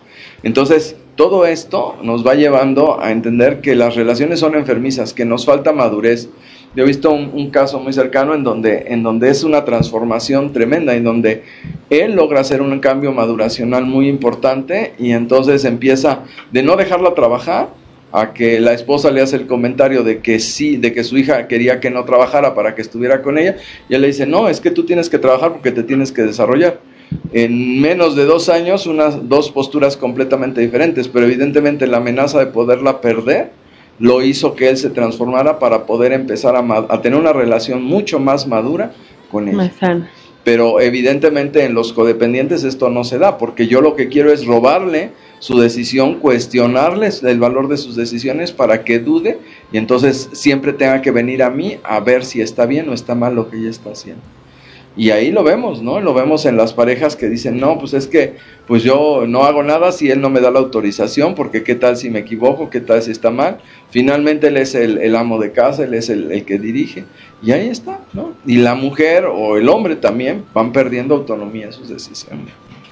Entonces, todo esto nos va llevando a entender que las relaciones son enfermizas, que nos falta madurez. Yo he visto un, un caso muy cercano en donde, en donde es una transformación tremenda, en donde él logra hacer un cambio maduracional muy importante y entonces empieza de no dejarla trabajar a que la esposa le hace el comentario de que sí, de que su hija quería que no trabajara para que estuviera con ella, y él le dice, no, es que tú tienes que trabajar porque te tienes que desarrollar. En menos de dos años, unas dos posturas completamente diferentes, pero evidentemente la amenaza de poderla perder lo hizo que él se transformara para poder empezar a, a tener una relación mucho más madura con ella. Pero evidentemente en los codependientes esto no se da, porque yo lo que quiero es robarle su decisión, cuestionarles el valor de sus decisiones para que dude y entonces siempre tenga que venir a mí a ver si está bien o está mal lo que ella está haciendo. Y ahí lo vemos, ¿no? Lo vemos en las parejas que dicen, no, pues es que pues yo no hago nada si él no me da la autorización, porque qué tal si me equivoco, qué tal si está mal. Finalmente él es el, el amo de casa, él es el, el que dirige. Y ahí está, ¿no? Y la mujer o el hombre también van perdiendo autonomía en sus decisiones.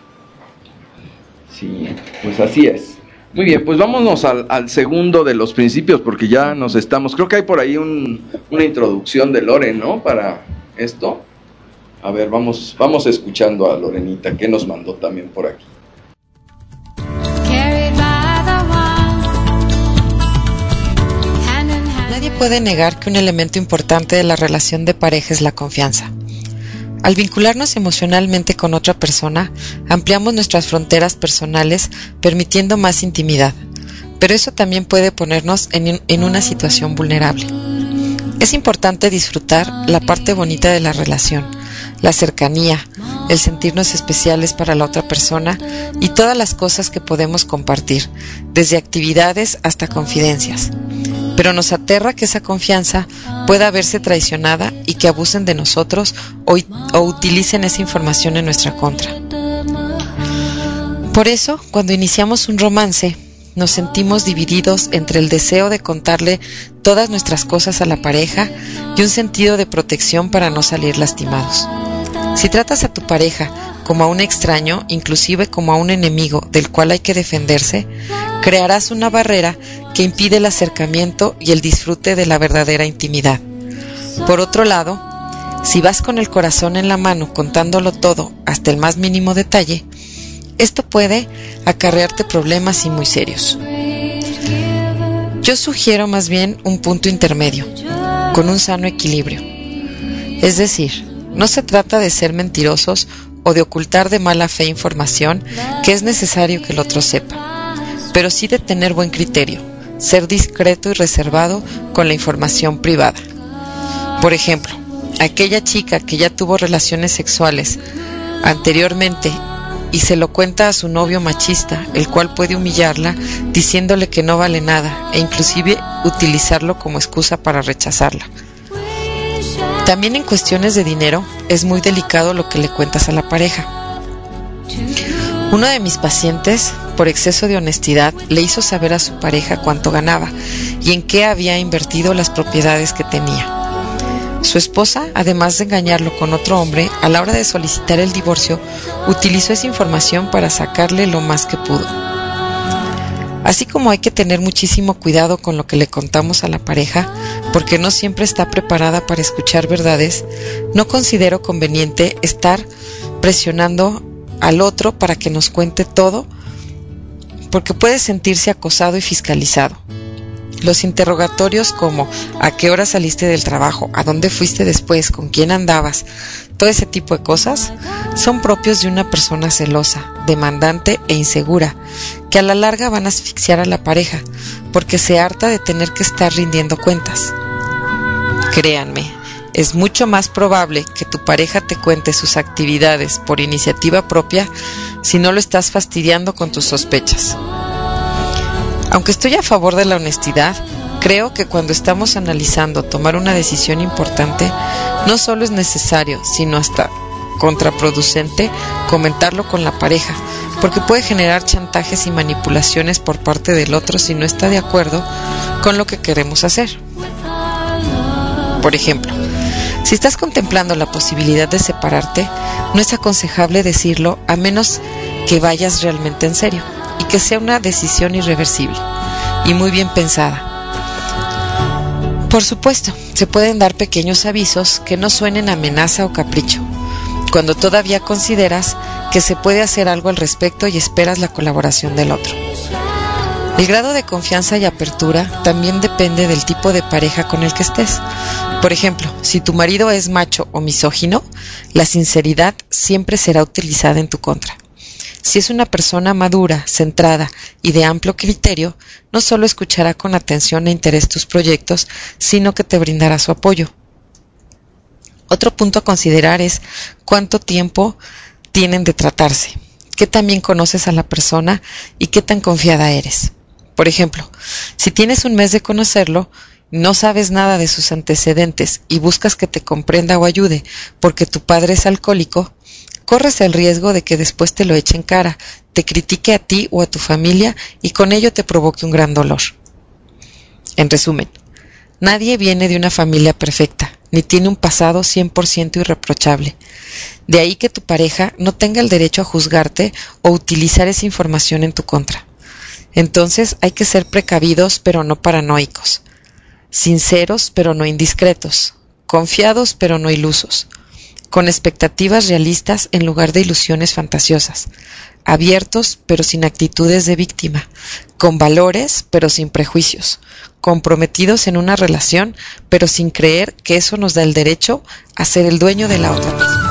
Sí, pues así es. Muy bien, pues vámonos al, al segundo de los principios, porque ya nos estamos... Creo que hay por ahí un, una introducción de Lore, ¿no? Para esto. A ver, vamos, vamos escuchando a Lorenita, que nos mandó también por aquí. Nadie puede negar que un elemento importante de la relación de pareja es la confianza. Al vincularnos emocionalmente con otra persona, ampliamos nuestras fronteras personales, permitiendo más intimidad, pero eso también puede ponernos en, en una situación vulnerable. Es importante disfrutar la parte bonita de la relación, la cercanía, el sentirnos especiales para la otra persona y todas las cosas que podemos compartir, desde actividades hasta confidencias. Pero nos aterra que esa confianza pueda verse traicionada y que abusen de nosotros o, o utilicen esa información en nuestra contra. Por eso, cuando iniciamos un romance, nos sentimos divididos entre el deseo de contarle todas nuestras cosas a la pareja y un sentido de protección para no salir lastimados. Si tratas a tu pareja como a un extraño, inclusive como a un enemigo del cual hay que defenderse, crearás una barrera que impide el acercamiento y el disfrute de la verdadera intimidad. Por otro lado, si vas con el corazón en la mano contándolo todo hasta el más mínimo detalle, esto puede acarrearte problemas y muy serios. Yo sugiero más bien un punto intermedio, con un sano equilibrio. Es decir, no se trata de ser mentirosos o de ocultar de mala fe información que es necesario que el otro sepa, pero sí de tener buen criterio, ser discreto y reservado con la información privada. Por ejemplo, aquella chica que ya tuvo relaciones sexuales anteriormente y se lo cuenta a su novio machista, el cual puede humillarla diciéndole que no vale nada e inclusive utilizarlo como excusa para rechazarla. También en cuestiones de dinero es muy delicado lo que le cuentas a la pareja. Uno de mis pacientes, por exceso de honestidad, le hizo saber a su pareja cuánto ganaba y en qué había invertido las propiedades que tenía. Su esposa, además de engañarlo con otro hombre, a la hora de solicitar el divorcio, utilizó esa información para sacarle lo más que pudo. Así como hay que tener muchísimo cuidado con lo que le contamos a la pareja, porque no siempre está preparada para escuchar verdades, no considero conveniente estar presionando al otro para que nos cuente todo, porque puede sentirse acosado y fiscalizado. Los interrogatorios como ¿a qué hora saliste del trabajo? ¿A dónde fuiste después? ¿Con quién andabas? Todo ese tipo de cosas son propios de una persona celosa, demandante e insegura, que a la larga van a asfixiar a la pareja, porque se harta de tener que estar rindiendo cuentas. Créanme, es mucho más probable que tu pareja te cuente sus actividades por iniciativa propia si no lo estás fastidiando con tus sospechas. Aunque estoy a favor de la honestidad, creo que cuando estamos analizando tomar una decisión importante, no solo es necesario, sino hasta contraproducente comentarlo con la pareja, porque puede generar chantajes y manipulaciones por parte del otro si no está de acuerdo con lo que queremos hacer. Por ejemplo, si estás contemplando la posibilidad de separarte, no es aconsejable decirlo a menos que vayas realmente en serio. y que sea una decisión irreversible y muy bien pensada. Por supuesto, se pueden dar pequeños avisos que no suenen a amenaza o capricho, cuando todavía consideras que se puede hacer algo al respecto y esperas la colaboración del otro. El grado de confianza y apertura también depende del tipo de pareja con el que estés. Por ejemplo, si tu marido es macho o misógino, la sinceridad siempre será utilizada en tu contra. Si es una persona madura, centrada y de amplio criterio, no solo escuchará con atención e interés tus proyectos, sino que te brindará su apoyo. Otro punto a considerar es cuánto tiempo tienen de tratarse, qué tan bien conoces a la persona y qué tan confiada eres. Por ejemplo, si tienes un mes de conocerlo, no sabes nada de sus antecedentes y buscas que te comprenda o ayude porque tu padre es alcohólico, corres el riesgo de que después te lo eche en cara, te critique a ti o a tu familia y con ello te provoque un gran dolor. En resumen, nadie viene de una familia perfecta, ni tiene un pasado cien por ciento irreprochable. De ahí que tu pareja no tenga el derecho a juzgarte o utilizar esa información en tu contra. Entonces hay que ser precavidos pero no paranoicos, sinceros pero no indiscretos, confiados pero no ilusos, con expectativas realistas en lugar de ilusiones fantasiosas, abiertos pero sin actitudes de víctima, con valores pero sin prejuicios, comprometidos en una relación pero sin creer que eso nos da el derecho a ser el dueño de la otra misma.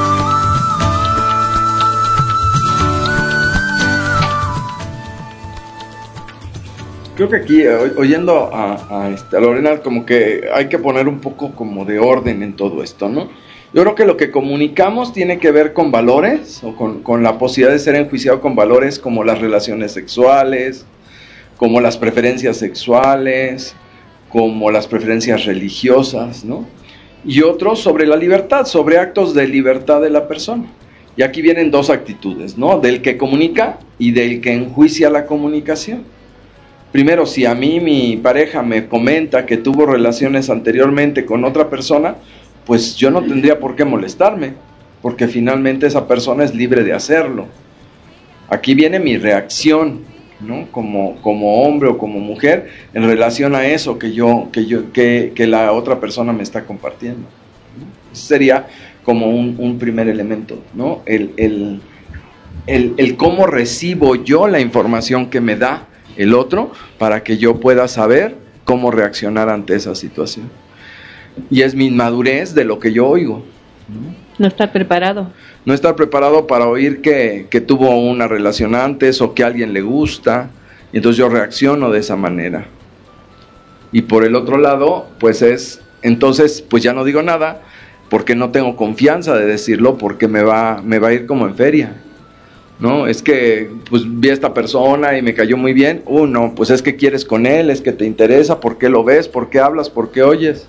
Creo que aquí, oyendo a, a, este, a Lorena, como que hay que poner un poco como de orden en todo esto, ¿no? Yo creo que lo que comunicamos tiene que ver con valores, o con, con la posibilidad de ser enjuiciado con valores como las relaciones sexuales, como las preferencias sexuales, como las preferencias religiosas, ¿no? Y otros sobre la libertad, sobre actos de libertad de la persona. Y aquí vienen dos actitudes, ¿no? Del que comunica y del que enjuicia la comunicación. Primero, si a mí mi pareja me comenta que tuvo relaciones anteriormente con otra persona, pues yo no tendría por qué molestarme, porque finalmente esa persona es libre de hacerlo. Aquí viene mi reacción, ¿no? Como, como hombre o como mujer, en relación a eso que yo, que yo, que, que la otra persona me está compartiendo, ¿no? Eso sería como un, un primer elemento, ¿no? El, el, el, el cómo recibo yo la información que me da el otro para que yo pueda saber cómo reaccionar ante esa situación. Y es mi inmadurez de lo que yo oigo, ¿no? No estar preparado. No estar preparado para oír que, que tuvo una relación antes o que a alguien le gusta, y entonces yo reacciono de esa manera. Y por el otro lado, pues es, entonces pues ya no digo nada porque no tengo confianza de decirlo, porque me va, me va a ir como en feria. No, es que pues vi a esta persona y me cayó muy bien. Uh, no, pues es que quieres con él, es que te interesa, ¿por qué lo ves? ¿Por qué hablas? ¿Por qué oyes?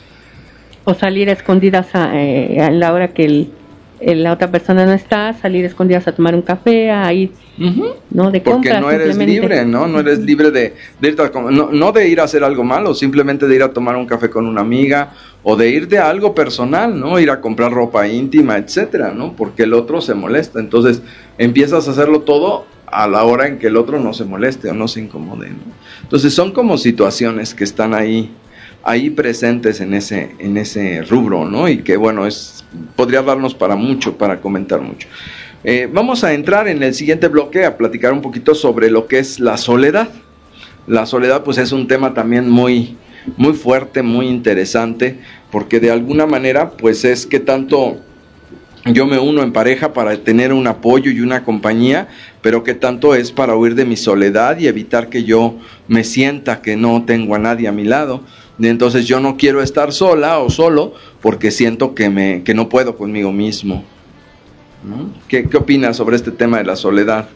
O salir a escondidas a, eh, a la hora que el, el, la otra persona no está, salir a escondidas a tomar un café, a ir, uh-huh. ¿no? De Porque compras, no eres libre, ¿no? No eres libre de, de ir a, no, no de ir a hacer algo malo, simplemente de ir a tomar un café con una amiga, o de ir de algo personal, ¿no? Ir a comprar ropa íntima, etcétera, ¿no? Porque el otro se molesta. Entonces empiezas a hacerlo todo a la hora en que el otro no se moleste o no se incomode, ¿no? Entonces son como situaciones que están ahí ahí presentes en ese en ese rubro, ¿no? Y que bueno, es podría darnos para mucho, para comentar mucho. Eh, vamos a entrar en el siguiente bloque a platicar un poquito sobre lo que es la soledad. La soledad pues es un tema también muy muy fuerte, muy interesante, porque de alguna manera pues es que tanto yo me uno en pareja para tener un apoyo y una compañía, pero que tanto es para huir de mi soledad y evitar que yo me sienta que no tengo a nadie a mi lado. Y entonces yo no quiero estar sola o solo porque siento que, me, que no puedo conmigo mismo, ¿no? ¿Qué, qué opinas sobre este tema de la soledad?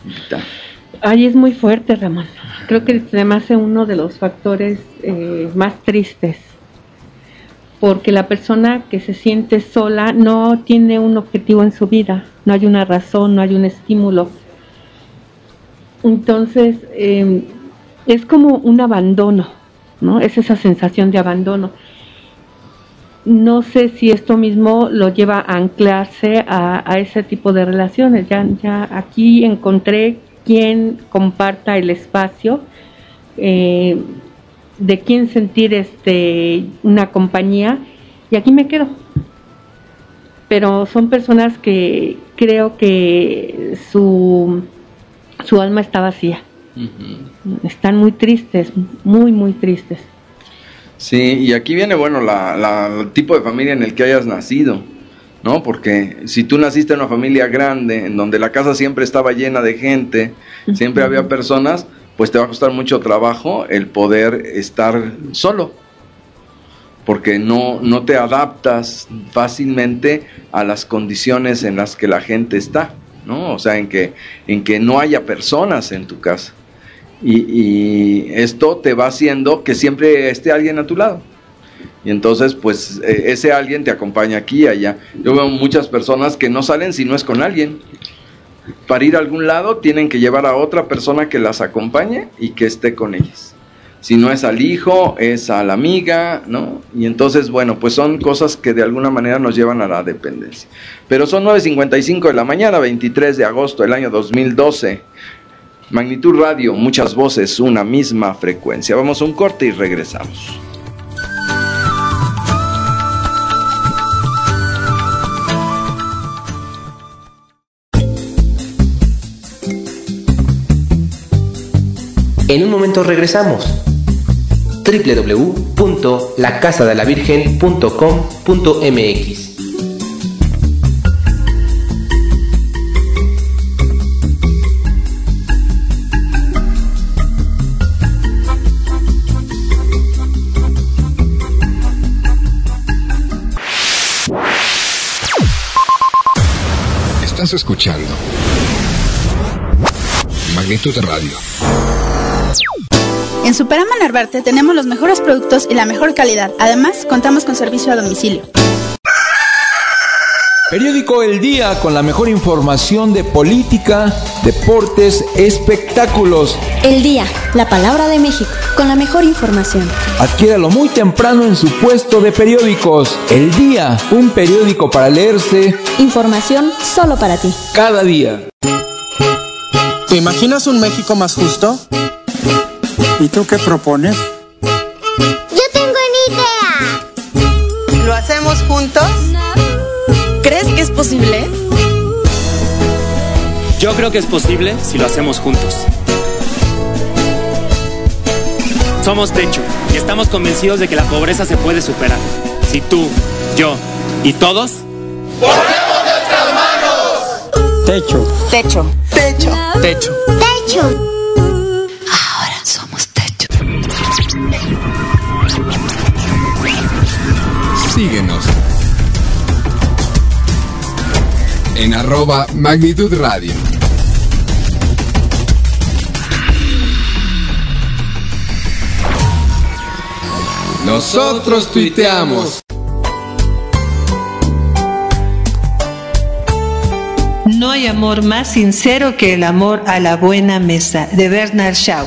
Ay, es muy fuerte, Ramón. Creo que se me hace uno de los factores eh, más tristes, porque la persona que se siente sola no tiene un objetivo en su vida, no hay una razón, no hay un estímulo. Entonces, eh, es como un abandono, ¿no? Es esa sensación de abandono. No sé si esto mismo lo lleva a anclarse a, a ese tipo de relaciones. Ya, ya aquí encontré quién comparta el espacio, eh, de quién sentir este una compañía, y aquí me quedo. Pero son personas que creo que su, su alma está vacía. Uh-huh. Están muy tristes, muy, muy tristes. Sí, y aquí viene, bueno, la, la, el tipo de familia en el que hayas nacido, ¿no? Porque si tú naciste en una familia grande, en donde la casa siempre estaba llena de gente, uh-huh. siempre había personas, pues te va a costar mucho trabajo el poder estar solo, porque no, no te adaptas fácilmente a las condiciones en las que la gente está, ¿no? O sea, en que, en que no haya personas en tu casa. Y, y esto te va haciendo que siempre esté alguien a tu lado. Y entonces, pues, eh, ese alguien te acompaña aquí y allá. Yo veo muchas personas que no salen si no es con alguien. Para ir a algún lado tienen que llevar a otra persona que las acompañe y que esté con ellas. Si no es al hijo, es a la amiga, ¿no? Y entonces, bueno, pues son cosas que de alguna manera nos llevan a la dependencia. Pero son nueve cincuenta y cinco de la mañana, veintitrés de agosto del año dos mil doce. Magnitud Radio, muchas voces, una misma frecuencia. Vamos a un corte y regresamos. En un momento regresamos. doble u doble u doble u punto la casa de la virgen punto com punto m x. Estás escuchando Magnitud Radio. En Superama Narvarte tenemos los mejores productos y la mejor calidad. Además, contamos con servicio a domicilio. Periódico El Día, con la mejor información de política, deportes, espectáculos. El Día, la palabra de México, con la mejor información. Adquiéralo muy temprano en su puesto de periódicos. El Día, un periódico para leerse. Información solo para ti. Cada día. ¿Te imaginas un México más justo? ¿Y tú qué propones? Yo tengo una idea. ¿Lo hacemos juntos? ¿Crees que es posible? Yo creo que es posible si lo hacemos juntos. Somos Techo y estamos convencidos de que la pobreza se puede superar. Si tú, yo y todos ¡ponemos nuestras manos! Techo. Techo. Techo. Techo. Techo. Ahora somos Techo. Síguenos en arroba Magnitud Radio. Nosotros tuiteamos. No hay amor más sincero que el amor a la buena mesa, de Bernard Shaw.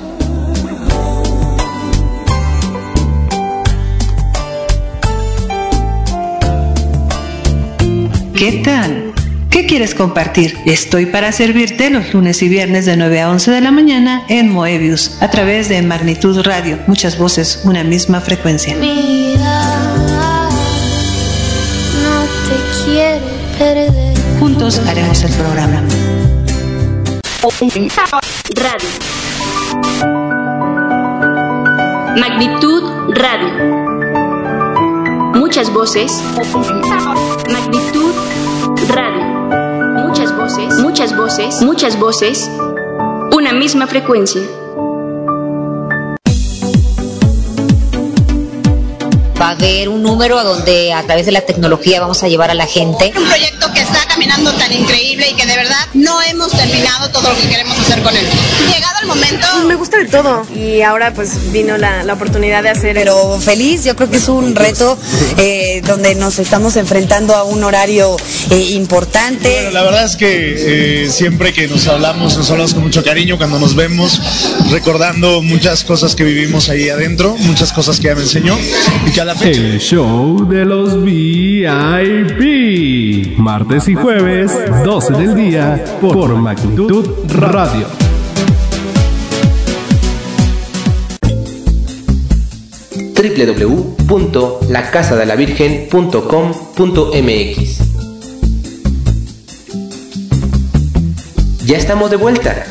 ¿Qué tal? ¿Qué quieres compartir? Estoy para servirte los lunes y viernes de nueve a once de la mañana en Moebius, a través de Magnitud Radio. Muchas voces, una misma frecuencia. Vida, no te quiero perder. Juntos haremos el programa. Radio. Magnitud Radio. Muchas voces. Magnitud Radio. Muchas voces, muchas voces, muchas voces. Una misma frecuencia. Va a haber un número a donde a través de la tecnología vamos a llevar a la gente. Un proyecto que está caminando tan increíble y que de verdad no hemos terminado todo lo que queremos hacer con él. Llegado el momento... Me gusta de todo y ahora pues vino la, la oportunidad de hacer... Pero feliz, yo creo que es un reto eh, donde nos estamos enfrentando a un horario eh, importante. Bueno, la verdad es que eh, siempre que nos hablamos, nos hablamos con mucho cariño cuando nos vemos, recordando muchas cosas que vivimos ahí adentro, muchas cosas que ella me enseñó y que a la la fecha. El show de los V I P. Martes y jueves, doce del día, por Magnitud Radio. doble u doble u doble u punto la casa de la virgen punto com punto m x. Ya estamos de vuelta.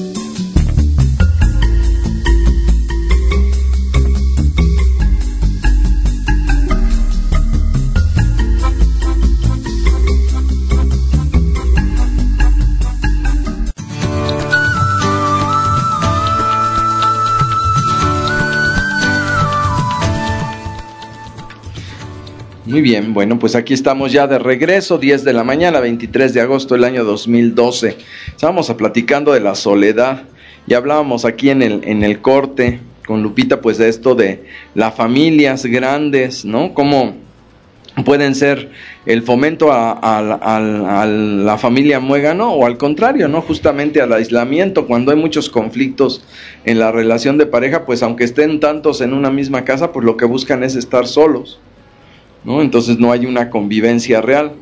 Muy bien, bueno, pues aquí estamos ya de regreso, diez de la mañana, veintitrés de agosto del año dos mil doce. Estábamos platicando de la soledad y hablábamos aquí en el, en el corte con Lupita, pues de esto de las familias grandes, ¿no? Cómo pueden ser el fomento a, a, a, a la familia muégano o al contrario, ¿no? Justamente al aislamiento, cuando hay muchos conflictos en la relación de pareja, pues aunque estén tantos en una misma casa, pues lo que buscan es estar solos, ¿no? Entonces no hay una convivencia real.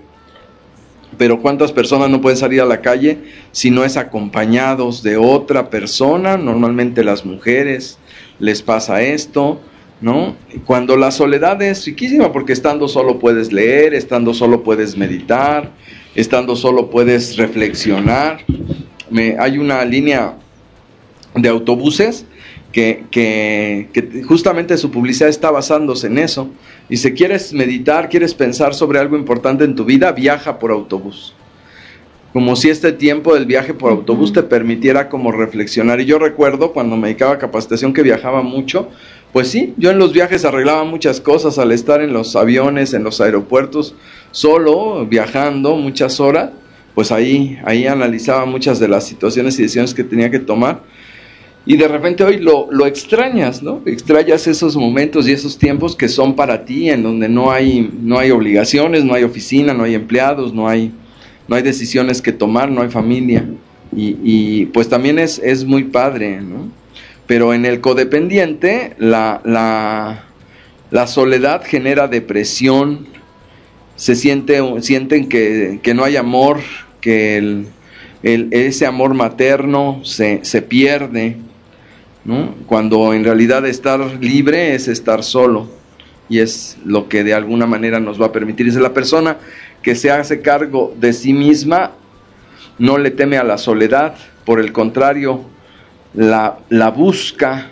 Pero ¿cuántas personas no pueden salir a la calle si no es acompañados de otra persona? Normalmente las mujeres les pasa esto, ¿no? Cuando la soledad es riquísima, porque estando solo puedes leer, estando solo puedes meditar, estando solo puedes reflexionar. Me, hay una línea de autobuses Que, que, que justamente su publicidad está basándose en eso. Y si quieres meditar, quieres pensar sobre algo importante en tu vida, viaja por autobús. Como si este tiempo del viaje por autobús te permitiera como reflexionar. Y yo recuerdo cuando me dedicaba a capacitación que viajaba mucho, pues sí, yo en los viajes arreglaba muchas cosas al estar en los aviones, en los aeropuertos, solo, viajando muchas horas, pues ahí, ahí analizaba muchas de las situaciones y decisiones que tenía que tomar. Y de repente hoy lo, lo extrañas, ¿no? Extrañas esos momentos y esos tiempos que son para ti, en donde no hay, no hay obligaciones, no hay oficina, no hay empleados, no hay, no hay decisiones que tomar, no hay familia. Y, y pues también es, es muy padre, ¿no? Pero en el codependiente, la, la, la soledad genera depresión, se siente, sienten que, que no hay amor, que el, el, ese amor materno se, se pierde, ¿no? Cuando en realidad estar libre es estar solo, y es lo que de alguna manera nos va a permitir. Es la persona que se hace cargo de sí misma, no le teme a la soledad, por el contrario, la, la busca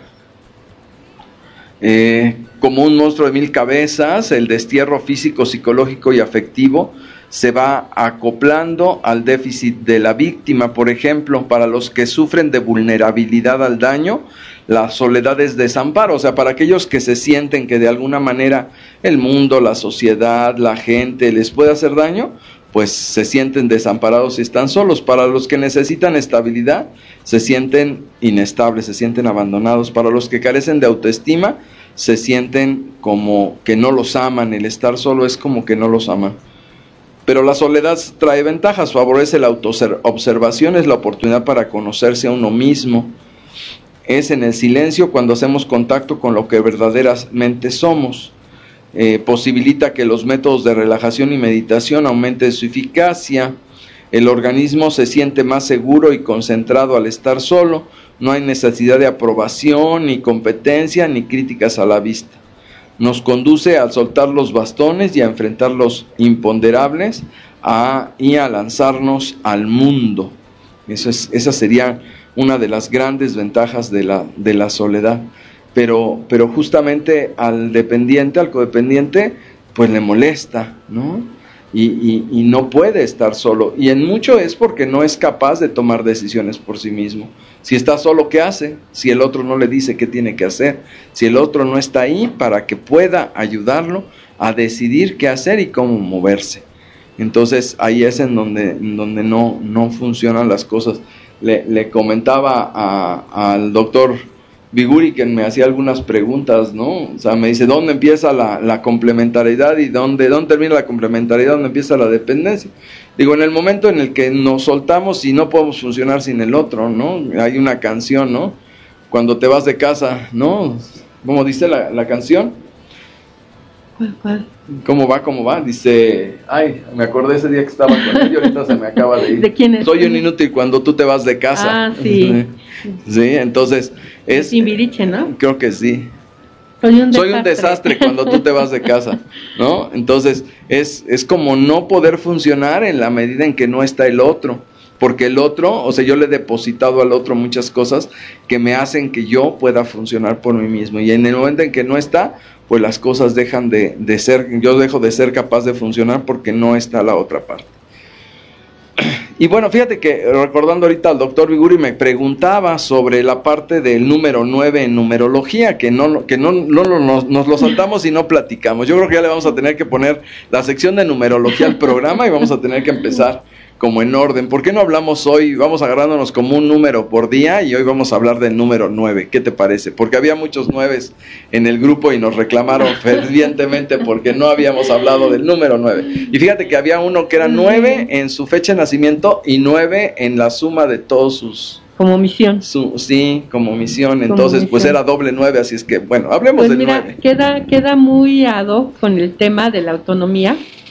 eh, como un monstruo de mil cabezas. El destierro físico, psicológico y afectivo se va acoplando al déficit de la víctima. Por ejemplo, para los que sufren de vulnerabilidad al daño, la soledad es desamparo. O sea, para aquellos que se sienten que de alguna manera el mundo, la sociedad, la gente les puede hacer daño, pues se sienten desamparados y están solos. Para los que necesitan estabilidad, se sienten inestables, se sienten abandonados. Para los que carecen de autoestima, se sienten como que no los aman. El estar solo es como que no los aman. Pero la soledad trae ventajas, favorece la autoobservación, es la oportunidad para conocerse a uno mismo. Es en el silencio cuando hacemos contacto con lo que verdaderamente somos. Eh, posibilita que los métodos de relajación y meditación aumenten su eficacia. El organismo se siente más seguro y concentrado al estar solo. No hay necesidad de aprobación, ni competencia, ni críticas a la vista. Nos conduce a soltar los bastones y a enfrentar los imponderables a, y a lanzarnos al mundo. Eso es, esa sería una de las grandes ventajas de la, de la soledad. Pero, pero justamente al dependiente, al codependiente, pues le molesta, ¿no? Y, y, y no puede estar solo. Y en mucho es porque no es capaz de tomar decisiones por sí mismo. Si está solo, ¿qué hace? Si el otro no le dice qué tiene que hacer. Si el otro no está ahí para que pueda ayudarlo a decidir qué hacer y cómo moverse. Entonces ahí es en donde, en donde no, no funcionan las cosas. Le, le comentaba a, al doctor Viguri, que me hacía algunas preguntas, ¿no? O sea, me dice, ¿dónde empieza la, la complementariedad y dónde, dónde termina la complementariedad, dónde empieza la dependencia? Digo, en el momento en el que nos soltamos y no podemos funcionar sin el otro, ¿no? Hay una canción, ¿no? Cuando te vas de casa, ¿no? ¿Cómo dice la, la canción? ¿Cuál, cuál? ¿Cómo va, cómo va? Dice, ay, me acordé ese día que estaba con él y ahorita se me acaba de ir. ¿De quién es? Soy un inútil cuando tú te vas de casa. Ah, sí. Sí, entonces es... Timbiriche, ¿no? Creo que sí. Soy un desastre. Soy un desastre cuando tú te vas de casa, ¿no? Entonces es, es como no poder funcionar en la medida en que no está el otro. Porque el otro, o sea, yo le he depositado al otro muchas cosas que me hacen que yo pueda funcionar por mí mismo. Y en el momento en que no está, pues las cosas dejan de, de ser, yo dejo de ser capaz de funcionar porque no está la otra parte. Y bueno, fíjate que recordando ahorita al doctor Viguri me preguntaba sobre la parte del número nueve en numerología, que no, que no, no, no nos, nos lo saltamos y no platicamos. Yo creo que ya le vamos a tener que poner la sección de numerología al programa y vamos a tener que empezar como en orden. ¿Por qué no hablamos hoy? Vamos agarrándonos como un número por día y hoy vamos a hablar del número nueve. ¿Qué te parece? Porque había muchos nueves en el grupo y nos reclamaron fervientemente porque no habíamos hablado del número nueve. Y fíjate que había uno que era nueve en su fecha de nacimiento y nueve en la suma de todos sus... Como misión. Su, sí, como misión. Entonces, como pues misión. Era doble nueve, así es que, bueno, hablemos pues del mira, nueve. Queda, queda muy ad hoc con el tema de la autonomía,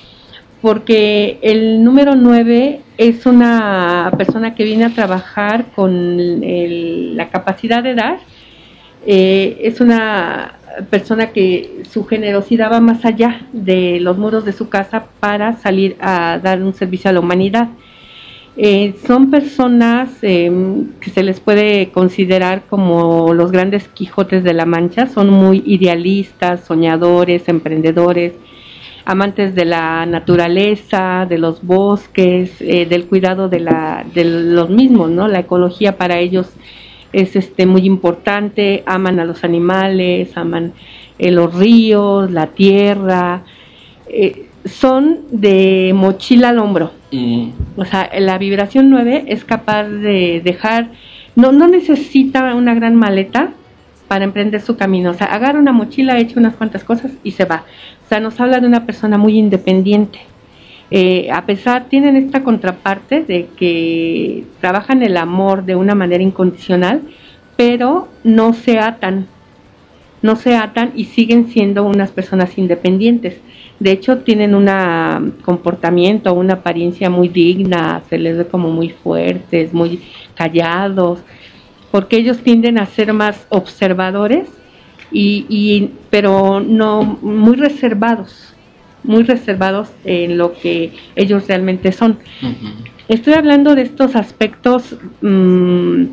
porque el número nueve es una persona que viene a trabajar con el, la capacidad de dar, eh, es una persona que su generosidad va más allá de los muros de su casa para salir a dar un servicio a la humanidad. Eh, son personas eh, que se les puede considerar como los grandes Quijotes de la Mancha, son muy idealistas, soñadores, emprendedores, amantes de la naturaleza, de los bosques, eh, del cuidado de, la, de los mismos, ¿no? La ecología para ellos es este muy importante, aman a los animales, aman eh, los ríos, la tierra, eh, son de mochila al hombro. Mm. O sea, la vibración nueve es capaz de dejar, no, no necesita una gran maleta para emprender su camino, o sea, agarra una mochila, echa unas cuantas cosas y se va. O sea, nos habla de una persona muy independiente. Eh, a pesar, tienen esta contraparte de que trabajan el amor de una manera incondicional, pero no se atan, no se atan y siguen siendo unas personas independientes. De hecho, tienen un comportamiento, una apariencia muy digna, se les ve como muy fuertes, muy callados, porque ellos tienden a ser más observadores, y, y pero no muy reservados, muy reservados en lo que ellos realmente son. Uh-huh. Estoy hablando de estos aspectos mmm,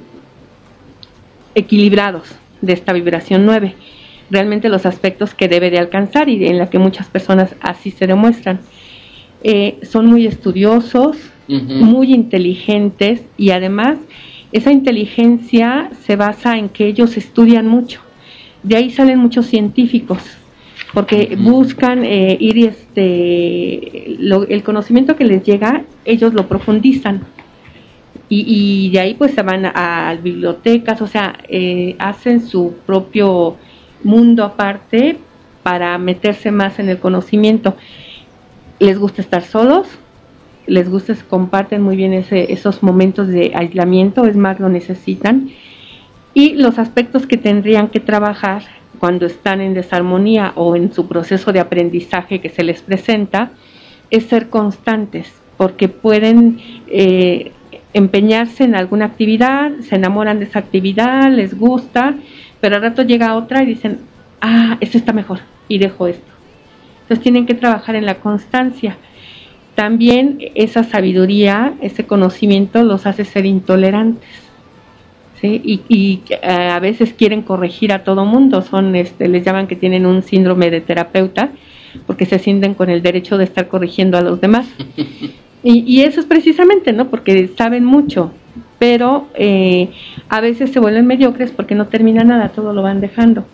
equilibrados de esta vibración nueve, realmente los aspectos que debe de alcanzar y en la que muchas personas así se demuestran. Eh, son muy estudiosos, uh-huh. muy inteligentes, y además esa inteligencia se basa en que ellos estudian mucho. De ahí salen muchos científicos, porque uh-huh. buscan eh, ir, este, lo, el conocimiento que les llega, ellos lo profundizan. Y, y de ahí pues se van a, a bibliotecas, o sea, eh, hacen su propio mundo aparte para meterse más en el conocimiento. Les gusta estar solos, les gusta, comparten muy bien ese, esos momentos de aislamiento, es más, lo necesitan. Y los aspectos que tendrían que trabajar cuando están en desarmonía o en su proceso de aprendizaje que se les presenta es ser constantes, porque pueden eh, empeñarse en alguna actividad, se enamoran de esa actividad, les gusta, pero al rato llega otra y dicen, ah, esto está mejor, y dejo esto. Entonces tienen que trabajar en la constancia. También esa sabiduría, ese conocimiento los hace ser intolerantes, ¿sí? Y, y uh, a veces quieren corregir a todo mundo, son, este, les llaman que tienen un síndrome de terapeuta, porque se sienten con el derecho de estar corrigiendo a los demás. Y, y eso es precisamente, ¿no? Porque saben mucho, pero eh, a veces se vuelven mediocres porque no termina nada, todo lo van dejando.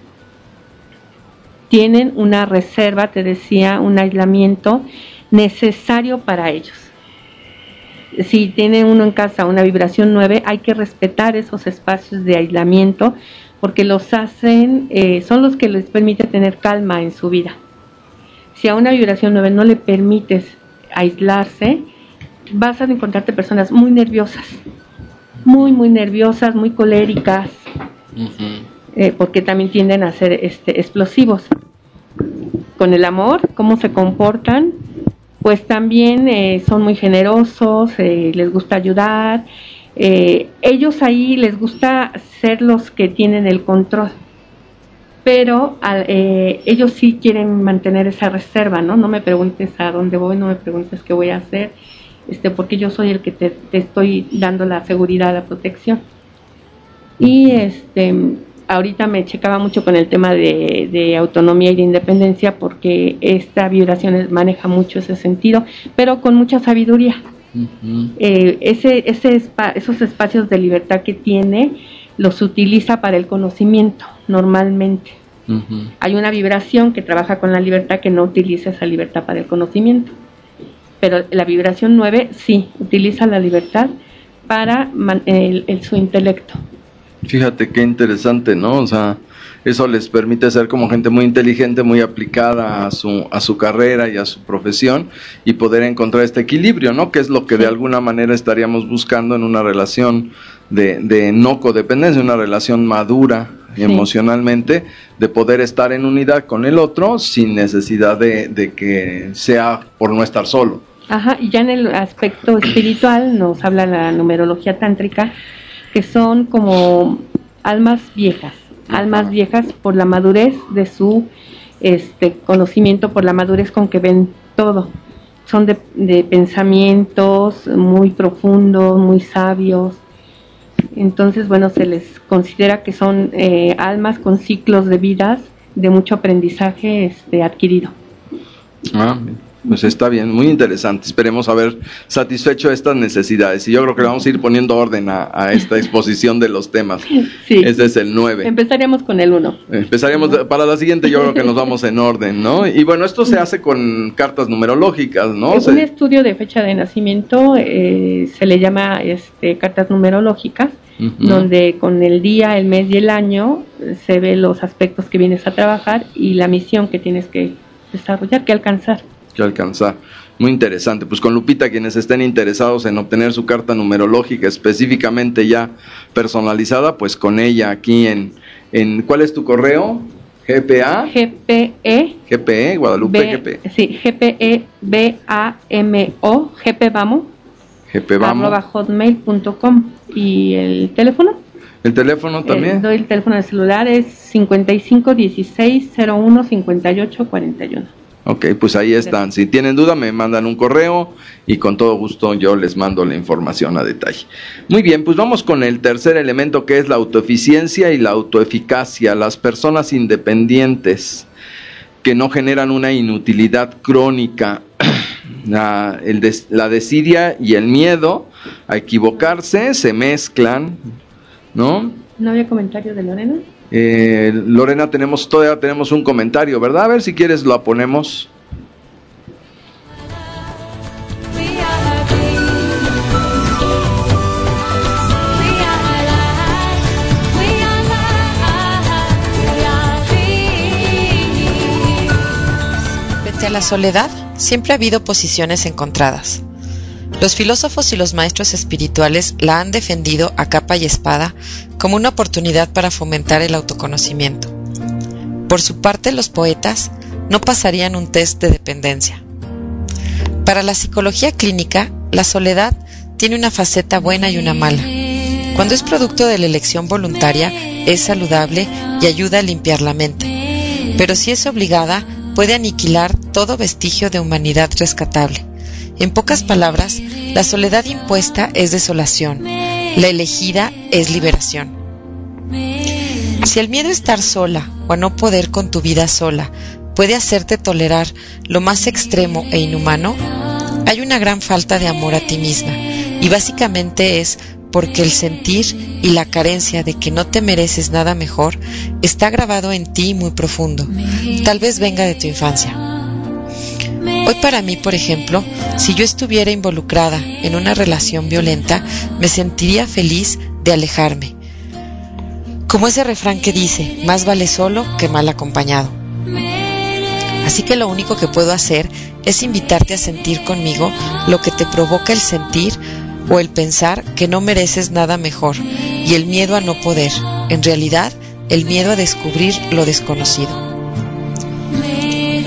Tienen una reserva, te decía, un aislamiento necesario para ellos. Si tiene uno en casa una vibración nueve, hay que respetar esos espacios de aislamiento, porque los hacen, eh, son los que les permite tener calma en su vida. Si a una vibración nueve no le permites aislarse, vas a encontrarte personas muy nerviosas, muy, muy nerviosas, muy coléricas, uh-huh. eh, porque también tienden a ser este, explosivos. con el amor, cómo se comportan, pues también eh, son muy generosos, eh, les gusta ayudar, eh, ellos ahí les gusta ser los que tienen el control, pero eh, ellos sí quieren mantener esa reserva, ¿no? No me preguntes a dónde voy, no me preguntes qué voy a hacer, este, porque yo soy el que te, te estoy dando la seguridad, la protección. Y este ahorita me checaba mucho con el tema de, de autonomía y de independencia, porque esta vibración maneja mucho ese sentido, pero con mucha sabiduría. Uh-huh. Eh, ese, ese espa- esos espacios de libertad que tiene, los utiliza para el conocimiento, normalmente. Uh-huh. Hay una vibración que trabaja con la libertad que no utiliza esa libertad para el conocimiento, pero la vibración nueve sí, utiliza la libertad para man- el, el, su intelecto. Fíjate qué interesante, ¿no? O sea, eso les permite ser como gente muy inteligente, muy aplicada a su a su carrera y a su profesión, y poder encontrar este equilibrio, ¿no? Que es lo que sí, de alguna manera estaríamos buscando en una relación de, de no codependencia, una relación madura sí, emocionalmente, de poder estar en unidad con el otro sin necesidad de, de que sea por no estar solo. Ajá, y ya en el aspecto espiritual nos habla la numerología tántrica, que son como almas viejas, almas viejas por la madurez de su este conocimiento, por la madurez con que ven todo. Son de, de pensamientos muy profundos, muy sabios. Entonces, bueno, se les considera que son eh, almas con ciclos de vidas de mucho aprendizaje este, adquirido. Ah, pues está bien, muy interesante. Esperemos haber satisfecho estas necesidades, y yo creo que le vamos a ir poniendo orden a, a esta exposición de los temas. Sí. Ese es el nueve. Empezaríamos con el uno. Empezaríamos, ¿no? Para la siguiente yo creo que nos vamos en orden, ¿no? Y bueno, esto se hace con cartas numerológicas, ¿no? Es un se... estudio de fecha de nacimiento, eh, se le llama este, cartas numerológicas, uh-huh, donde con el día, el mes y el año se ve los aspectos que vienes a trabajar y la misión que tienes que desarrollar, que alcanzar. Que alcanzar. Muy interesante. Pues con Lupita, quienes estén interesados en obtener su carta numerológica específicamente ya personalizada, pues con ella aquí en, en ¿cuál es tu correo? G P A G P E G P E Guadalupe B, G P E sí, G P E B A M O G P Vamo G P Vamo arroba hotmail punto com. ¿Y el teléfono? ¿El teléfono también? Eh, doy el teléfono de celular, es cincuenta y cinco dieciséis cero uno cincuenta y ocho cuarenta y uno. Ok, pues ahí están. Si tienen duda, me mandan un correo y con todo gusto yo les mando la información a detalle. Muy bien, pues vamos con el tercer elemento, que es la autoeficiencia y la autoeficacia. Las personas independientes que no generan una inutilidad crónica, la, el des, la desidia y el miedo a equivocarse se mezclan, ¿no? ¿No había comentario de Lorena? Eh, Lorena, tenemos todavía tenemos un comentario, ¿verdad? A ver si quieres lo ponemos. Frente a la soledad, siempre ha habido posiciones encontradas. Los filósofos y los maestros espirituales la han defendido a capa y espada como una oportunidad para fomentar el autoconocimiento. Por su parte, los poetas no pasarían un test de dependencia. Para la psicología clínica, la soledad tiene una faceta buena y una mala. Cuando es producto de la elección voluntaria, es saludable y ayuda a limpiar la mente. Pero si es obligada, puede aniquilar todo vestigio de humanidad rescatable. En pocas palabras, la soledad impuesta es desolación, la elegida es liberación. Si el miedo a estar sola o a no poder con tu vida sola puede hacerte tolerar lo más extremo e inhumano, hay una gran falta de amor a ti misma, y básicamente es porque el sentir y la carencia de que no te mereces nada mejor está grabado en ti muy profundo, tal vez venga de tu infancia. Hoy para mí, por ejemplo, si yo estuviera involucrada en una relación violenta, me sentiría feliz de alejarme. Como ese refrán que dice, más vale solo que mal acompañado. Así que lo único que puedo hacer es invitarte a sentir conmigo lo que te provoca el sentir o el pensar que no mereces nada mejor, y el miedo a no poder, en realidad, el miedo a descubrir lo desconocido.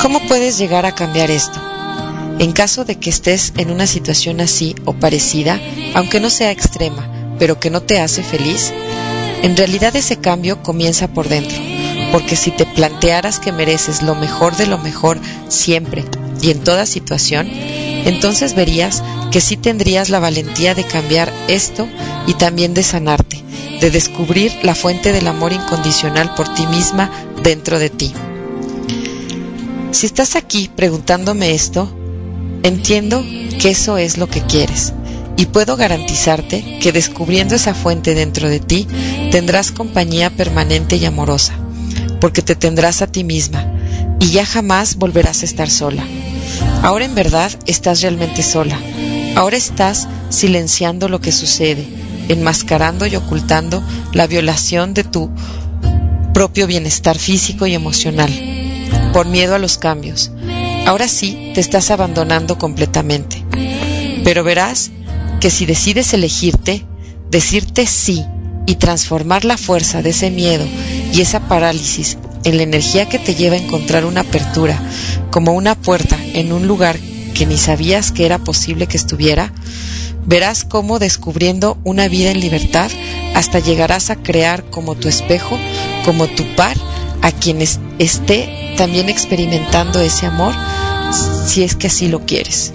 ¿Cómo puedes llegar a cambiar esto? En caso de que estés en una situación así o parecida, aunque no sea extrema, pero que no te hace feliz, en realidad ese cambio comienza por dentro, porque si te plantearas que mereces lo mejor de lo mejor siempre y en toda situación, entonces verías que sí tendrías la valentía de cambiar esto y también de sanarte, de descubrir la fuente del amor incondicional por ti misma dentro de ti. Si estás aquí preguntándome esto, entiendo que eso es lo que quieres y puedo garantizarte que descubriendo esa fuente dentro de ti tendrás compañía permanente y amorosa, porque te tendrás a ti misma y ya jamás volverás a estar sola. Ahora en verdad estás realmente sola. Ahora estás silenciando lo que sucede, enmascarando y ocultando la violación de tu propio bienestar físico y emocional, por miedo a los cambios. Ahora sí te estás abandonando completamente. Pero verás que si decides elegirte, decirte sí y transformar la fuerza de ese miedo y esa parálisis en la energía que te lleva a encontrar una apertura, como una puerta en un lugar que ni sabías que era posible que estuviera, verás cómo descubriendo una vida en libertad hasta llegarás a crear como tu espejo, como tu par, a quien es, esté también experimentando ese amor, si es que así lo quieres.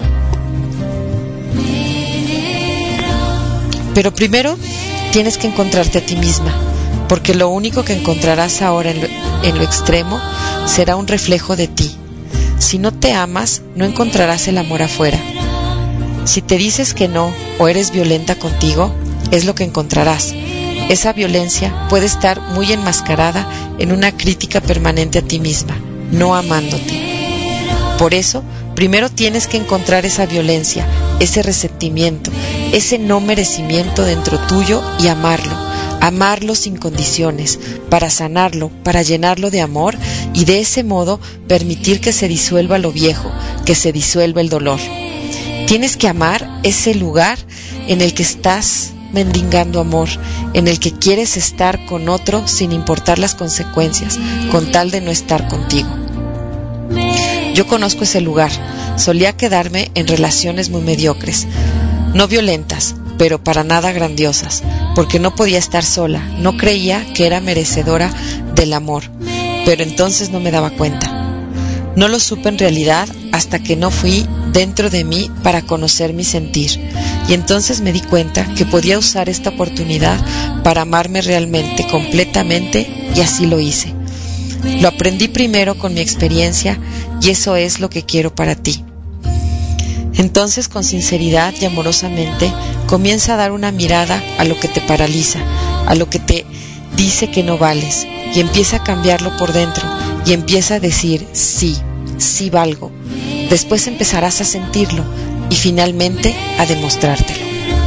Pero primero tienes que encontrarte a ti misma, porque lo único que encontrarás ahora en lo, en lo extremo será un reflejo de ti. Si no te amas, no encontrarás el amor afuera. Si te dices que no o eres violenta contigo, es lo que encontrarás. Esa violencia puede estar muy enmascarada en una crítica permanente a ti misma, no amándote. Por eso, primero tienes que encontrar esa violencia, ese resentimiento, ese no merecimiento dentro tuyo y amarlo, amarlo sin condiciones, para sanarlo, para llenarlo de amor y de ese modo permitir que se disuelva lo viejo, que se disuelva el dolor. Tienes que amar ese lugar en el que estás mendigando amor, en el que quieres estar con otro sin importar las consecuencias, con tal de no estar contigo. Yo conozco ese lugar, solía quedarme en relaciones muy mediocres, no violentas, pero para nada grandiosas, porque no podía estar sola, no creía que era merecedora del amor, pero entonces no me daba cuenta. No lo supe en realidad hasta que no fui dentro de mí para conocer mi sentir, y entonces me di cuenta que podía usar esta oportunidad para amarme realmente, completamente, y así lo hice. Lo aprendí primero con mi experiencia y eso es lo que quiero para ti. Entonces, con sinceridad y amorosamente, comienza a dar una mirada a lo que te paraliza, a lo que te dice que no vales, y empieza a cambiarlo por dentro, y empieza a decir, sí, sí valgo. Después empezarás a sentirlo, y finalmente a demostrártelo.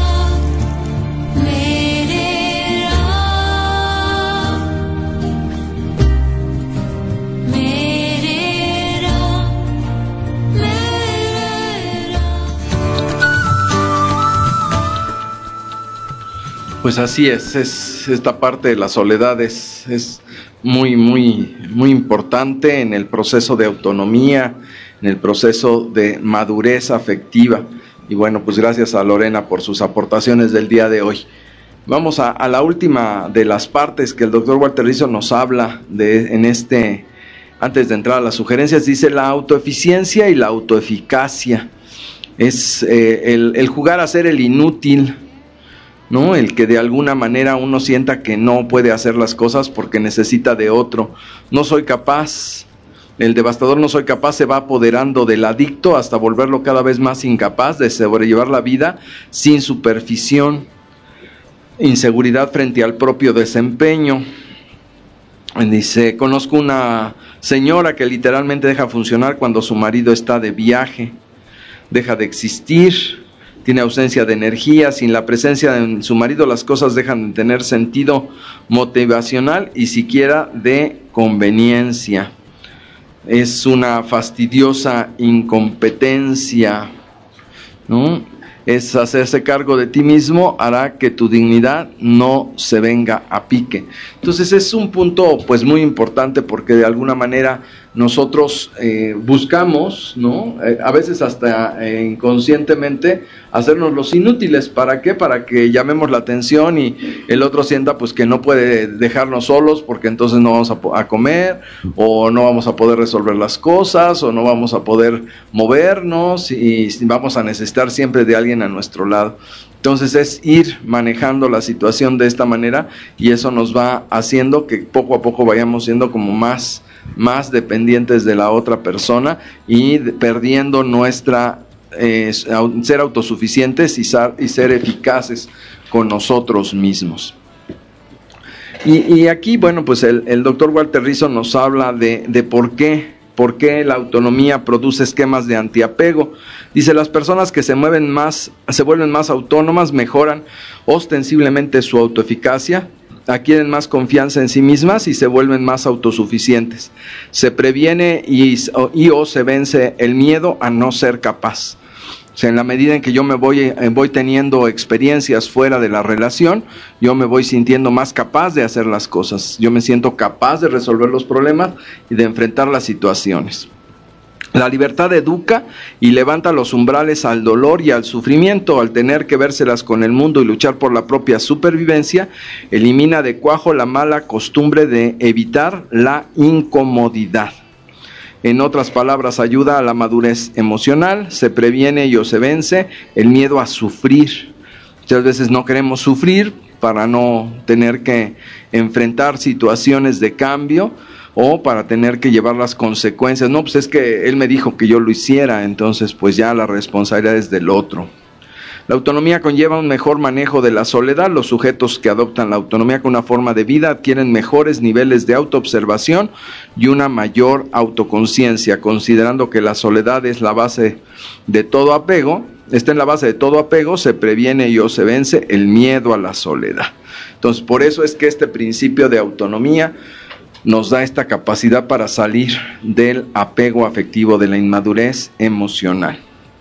Pues así es, es esta parte de la soledad es, es muy, muy, muy importante en el proceso de autonomía, en el proceso de madurez afectiva. Y bueno, pues gracias a Lorena por sus aportaciones del día de hoy. Vamos a, a la última de las partes que el doctor Walter Rizzo nos habla de en este, antes de entrar a las sugerencias, dice la autoeficiencia y la autoeficacia. Es eh, el, el jugar a ser el inútil, ¿no? El que de alguna manera uno sienta que no puede hacer las cosas porque necesita de otro. No soy capaz. El devastador no soy capaz se va apoderando del adicto hasta volverlo cada vez más incapaz de sobrellevar la vida sin supervisión. Inseguridad frente al propio desempeño. Dice, conozco una señora que literalmente deja funcionar cuando su marido está de viaje. Deja de existir. Tiene ausencia de energía, sin la presencia de su marido las cosas dejan de tener sentido motivacional y siquiera de conveniencia. Es una fastidiosa incompetencia, ¿no? Es hacerse cargo de ti mismo hará que tu dignidad no se venga a pique. Entonces es un punto pues muy importante porque de alguna manera nosotros eh, buscamos, ¿no? Eh, a veces hasta eh, inconscientemente hacernos los inútiles. ¿Para qué? Para que llamemos la atención y el otro sienta pues que no puede dejarnos solos porque entonces no vamos a, a comer, o no vamos a poder resolver las cosas, o no vamos a poder movernos y vamos a necesitar siempre de alguien a nuestro lado. Entonces es ir manejando la situación de esta manera, y eso nos va haciendo que poco a poco vayamos siendo como más más dependientes de la otra persona y de, perdiendo nuestra eh, ser autosuficientes y, sar, y ser eficaces con nosotros mismos. Y, y aquí, bueno, pues el, el doctor Walter Rizzo nos habla de, de por qué, por qué la autonomía produce esquemas de antiapego. Dice, las personas que se mueven más, se vuelven más autónomas, mejoran ostensiblemente su autoeficacia, adquieren más confianza en sí mismas y se vuelven más autosuficientes. Se previene y, y o se vence el miedo a no ser capaz. O sea, en la medida en que yo me voy, voy teniendo experiencias fuera de la relación, yo me voy sintiendo más capaz de hacer las cosas. Yo me siento capaz de resolver los problemas y de enfrentar las situaciones. La libertad educa y levanta los umbrales al dolor y al sufrimiento. Al tener que vérselas con el mundo y luchar por la propia supervivencia, elimina de cuajo la mala costumbre de evitar la incomodidad. En otras palabras, ayuda a la madurez emocional, se previene y o se vence el miedo a sufrir. Muchas veces no queremos sufrir para no tener que enfrentar situaciones de cambio, o para tener que llevar las consecuencias. No, pues es que él me dijo que yo lo hiciera, entonces pues ya la responsabilidad es del otro. La autonomía conlleva un mejor manejo de la soledad. Los sujetos que adoptan la autonomía como una forma de vida adquieren mejores niveles de autoobservación y una mayor autoconciencia, considerando que la soledad es la base de todo apego. Está en la base de todo apego, se previene y o se vence el miedo a la soledad. Entonces, por eso es que este principio de autonomía nos da esta capacidad para salir del apego afectivo, de la inmadurez emocional.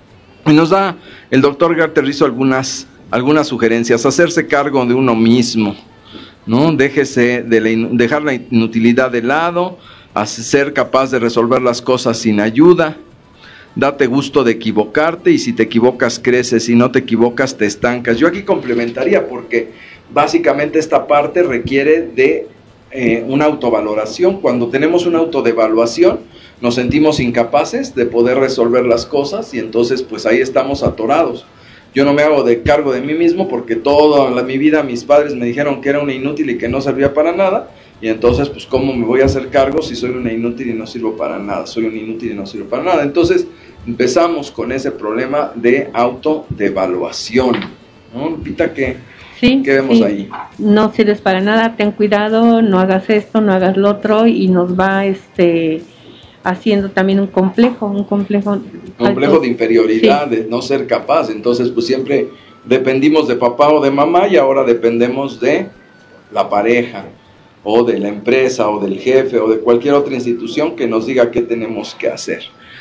Y nos da el doctor Walter Rizzo algunas, algunas sugerencias. Hacerse cargo de uno mismo, ¿no? Déjese de la, dejar la inutilidad de lado, ser capaz de resolver las cosas sin ayuda. Date gusto de equivocarte, y si te equivocas creces, si no te equivocas te estancas. Yo aquí complementaría, porque básicamente esta parte requiere de Eh, una autovaloración. Cuando tenemos una autodevaluación, nos sentimos incapaces de poder resolver las cosas, y entonces pues ahí estamos atorados. Yo no me hago de cargo de mí mismo porque toda la, mi vida mis padres me dijeron que era una inútil y que no servía para nada, y entonces pues ¿cómo me voy a hacer cargo si soy una inútil y no sirvo para nada? Soy un inútil y no sirvo para nada. Entonces empezamos con ese problema de autodevaluación, ¿no, Lupita? ¿Qué? Sí, ¿Qué vemos sí. ahí? No sirves para nada, ten cuidado, no hagas esto, no hagas lo otro, y nos va este haciendo también un complejo, un complejo complejo alto. de inferioridad, Sí. de no ser capaz. Entonces pues siempre dependimos de papá o de mamá, y ahora dependemos de la pareja, o de la empresa, o del jefe, o de cualquier otra institución que nos diga qué tenemos que hacer.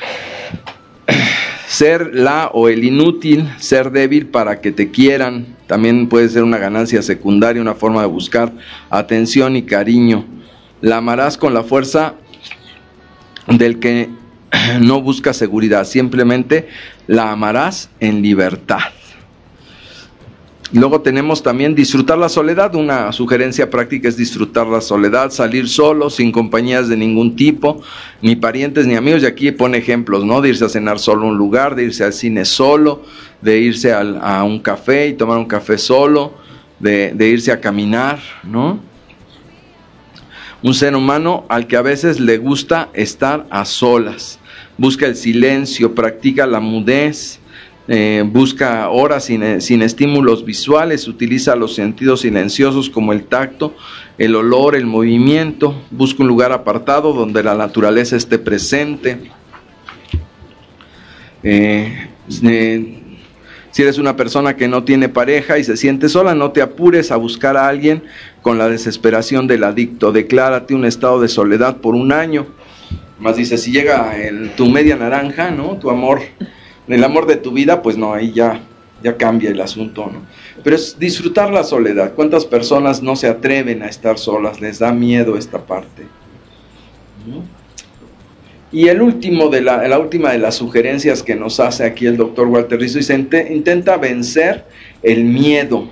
Ser la o el inútil, ser débil para que te quieran, también puede ser una ganancia secundaria, una forma de buscar atención y cariño. La amarás con la fuerza del que no busca seguridad, simplemente la amarás en libertad. Luego tenemos también disfrutar la soledad. Una sugerencia práctica es disfrutar la soledad, salir solo, sin compañías de ningún tipo, ni parientes ni amigos. Y aquí pone ejemplos, ¿no? De irse a cenar solo a un lugar, de irse al cine solo, de irse al, a un café y tomar un café solo, de, de irse a caminar, ¿no? Un ser humano al que a veces le gusta estar a solas, busca el silencio, practica la mudez, Eh, busca horas sin, sin estímulos visuales, utiliza los sentidos silenciosos como el tacto, el olor, el movimiento, busca un lugar apartado donde la naturaleza esté presente. Eh, eh, si eres una persona que no tiene pareja y se siente sola, no te apures a buscar a alguien con la desesperación del adicto. Declárate un estado de soledad por un año. Más dice, si llega el, tu media naranja, ¿no? Tu amor, el amor de tu vida, pues no, ahí ya, ya cambia el asunto, ¿no? Pero es disfrutar la soledad. ¿Cuántas personas no se atreven a estar solas? Les da miedo esta parte, ¿no? Y el último de la, la última de las sugerencias que nos hace aquí el doctor Walter Rizzo dice, intenta vencer el miedo.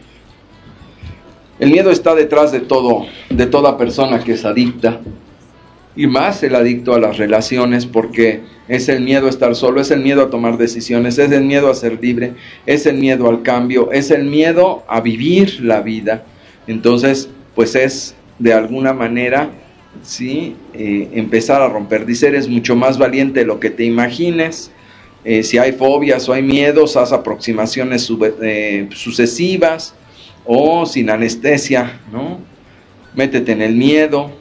El miedo está detrás de todo, de toda persona que es adicta, y más el adicto a las relaciones, porque es el miedo a estar solo, es el miedo a tomar decisiones, es el miedo a ser libre, es el miedo al cambio, es el miedo a vivir la vida. Entonces, pues es de alguna manera, sí, eh, empezar a romper. Dice, eres mucho más valiente de lo que te imagines. Eh, si hay fobias o hay miedos, haz aproximaciones sube, eh, sucesivas o sin anestesia, ¿no? Métete en el miedo.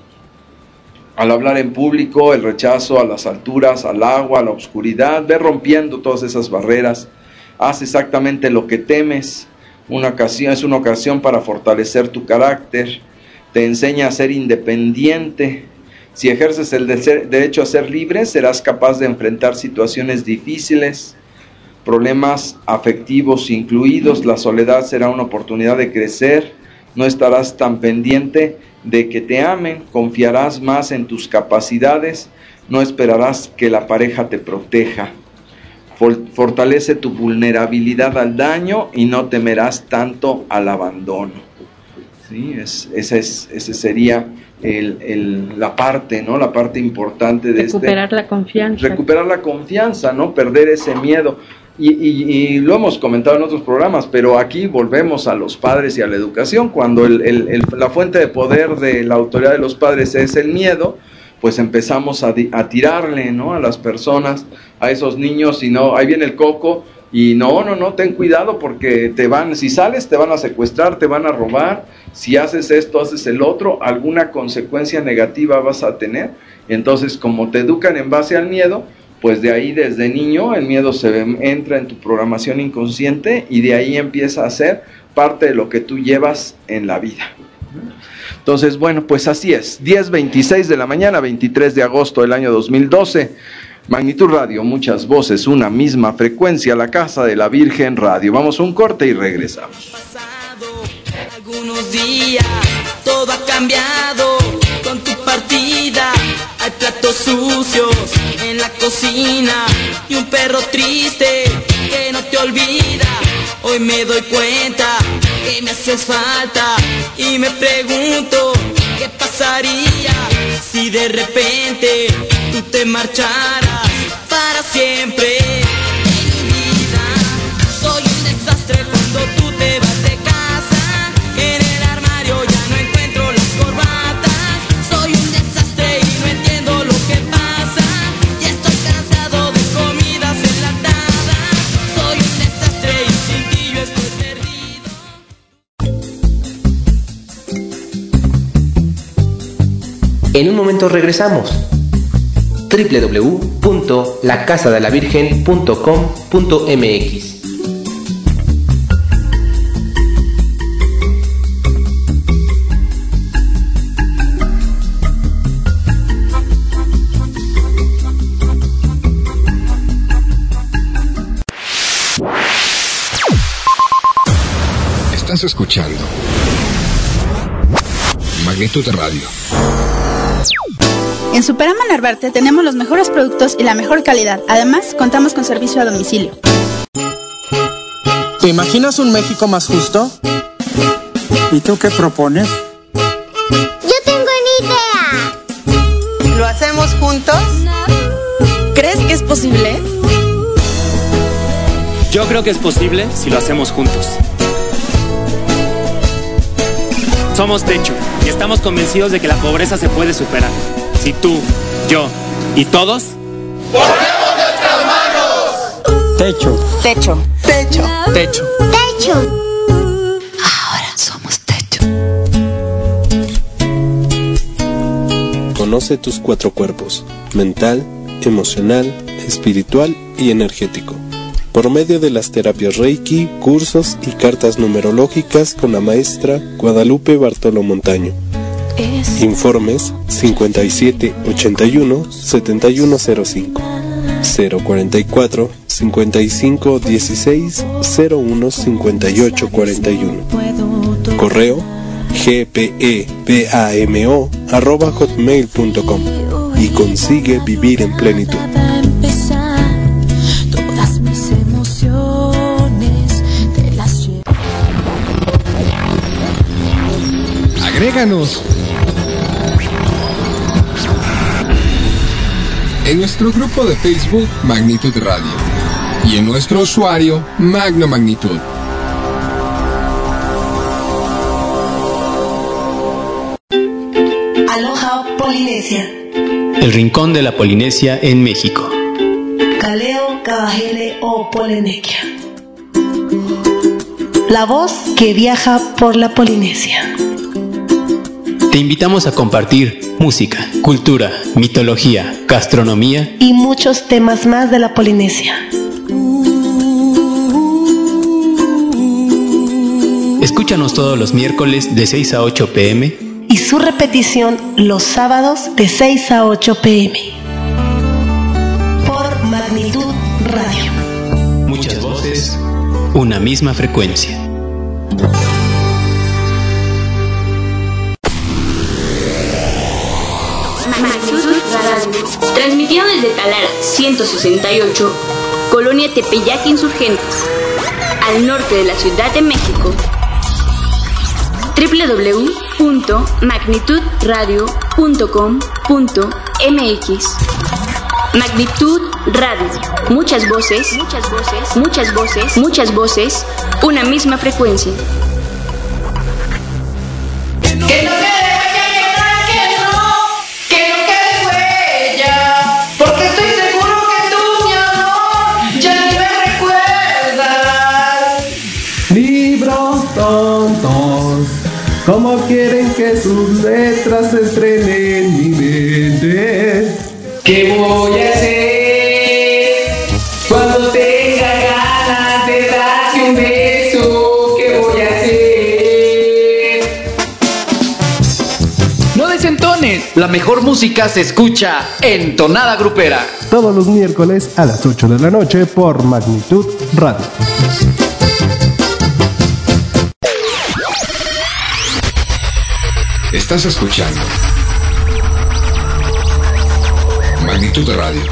Al hablar en público, el rechazo a las alturas, al agua, a la oscuridad, ve rompiendo todas esas barreras. Haz exactamente lo que temes. Una ocasión, es una ocasión para fortalecer tu carácter. Te enseña a ser independiente. Si ejerces el de ser, derecho a ser libre, serás capaz de enfrentar situaciones difíciles, problemas afectivos incluidos. La soledad será una oportunidad de crecer. No estarás tan pendiente de que te amen, confiarás más en tus capacidades, no esperarás que la pareja te proteja. Fortalece tu vulnerabilidad al daño y no temerás tanto al abandono. ¿Sí? Es, esa es, ese sería el, el, la parte, ¿no? La parte importante de recuperar este, la confianza. Recuperar la confianza, ¿no? Perder ese miedo. Y, y, y lo hemos comentado en otros programas, pero aquí volvemos a los padres y a la educación. Cuando el, el, el, la fuente de poder de la autoridad de los padres es el miedo, pues empezamos a, a tirarle, ¿no? A las personas, a esos niños, y no, ahí viene el coco, y no, no, no, ten cuidado porque te van, si sales te van a secuestrar, te van a robar, si haces esto, haces el otro, alguna consecuencia negativa vas a tener. Entonces, como te educan en base al miedo, pues de ahí desde niño el miedo se ve, entra en tu programación inconsciente y de ahí empieza a ser parte de lo que tú llevas en la vida. Entonces, bueno, pues así es, diez veintiséis de la mañana, veintitrés de agosto del año dos mil doce, Magnitud Radio, muchas voces, una misma frecuencia, la Casa de la Virgen Radio. Vamos a un corte y regresamos. Algunos días todo ha cambiado con tu partida. Hay platos sucios en la cocina y un perro triste que no te olvida. Hoy me doy cuenta que me haces falta y me pregunto qué pasaría si de repente tú te marcharas para siempre de mi vida. Soy un desastre cuando tú te vas de casa. En el armario ya no encuentro las corbatas. Soy un desastre y no entiendo lo que pasa. Ya estoy cansado de comidas enlatadas. Soy un desastre y sin ti yo estoy perdido. En un momento regresamos. doble u doble u doble u punto la casa de la virgen punto com punto m x. Estás escuchando Magnitud Radio. En Superama Narvarte tenemos los mejores productos y la mejor calidad. Además, contamos con servicio a domicilio. ¿Te imaginas un México más justo? ¿Y tú qué propones? Yo tengo una idea. ¿Lo hacemos juntos? ¿Crees que es posible? Yo creo que es posible si lo hacemos juntos. Somos Techo y estamos convencidos de que la pobreza se puede superar. Si tú, yo y todos ¡ponemos nuestras manos! Techo. Techo. Techo. Techo. Techo. Ahora somos Techo. Conoce tus cuatro cuerpos: mental, emocional, espiritual y energético, por medio de las terapias Reiki, cursos y cartas numerológicas con la maestra Guadalupe Bartolo Montaño. Informes cincuenta y siete ochenta y uno setenta y uno cero cinco, cero cuarenta y cuatro cincuenta y cinco dieciséis cero uno cincuenta y ocho cuarenta y uno. Correo gpepamo arroba hotmail punto com. y consigue vivir en plenitud. Todas mis emociones te las llevo. Agréganos en nuestro grupo de Facebook Magnitud Radio y en nuestro usuario Magno Magnitud. Aloha Polinesia. El rincón de la Polinesia en México. Kaleo Kawahele o Polinesia. La voz que viaja por la Polinesia. Te invitamos a compartir música, cultura, mitología, gastronomía y muchos temas más de la Polinesia. Escúchanos todos los miércoles de seis a ocho pm y su repetición los sábados de seis a ocho pm por Magnitud Radio. Muchas voces, una misma frecuencia. Transmitido desde Talara ciento sesenta y ocho, Colonia Tepeyac Insurgentes, al norte de la Ciudad de México. doble u doble u doble u punto magnitud radio punto com punto m x. Magnitud Radio. Muchas voces, muchas voces, muchas voces, muchas voces, una misma frecuencia. Que no quede huella, que no, que no quede huella, porque estoy seguro que tú, mi amor, ya ni me recuerdas. Libros tontos, ¿cómo quieren que sus letras se estrenen en mi mente? ¿Qué voy a hacer cuando tenga ganas de darte un beso? ¿Qué voy a hacer? No desentones, la mejor música se escucha en Tonada Grupera. Todos los miércoles a las ocho de la noche por Magnitud Radio. Estás escuchando Magnitud Radio.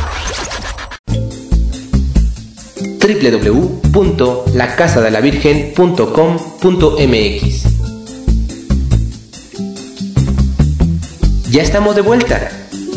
doble u doble u doble u punto la casa de la virgen punto com punto m x. Ya estamos de vuelta.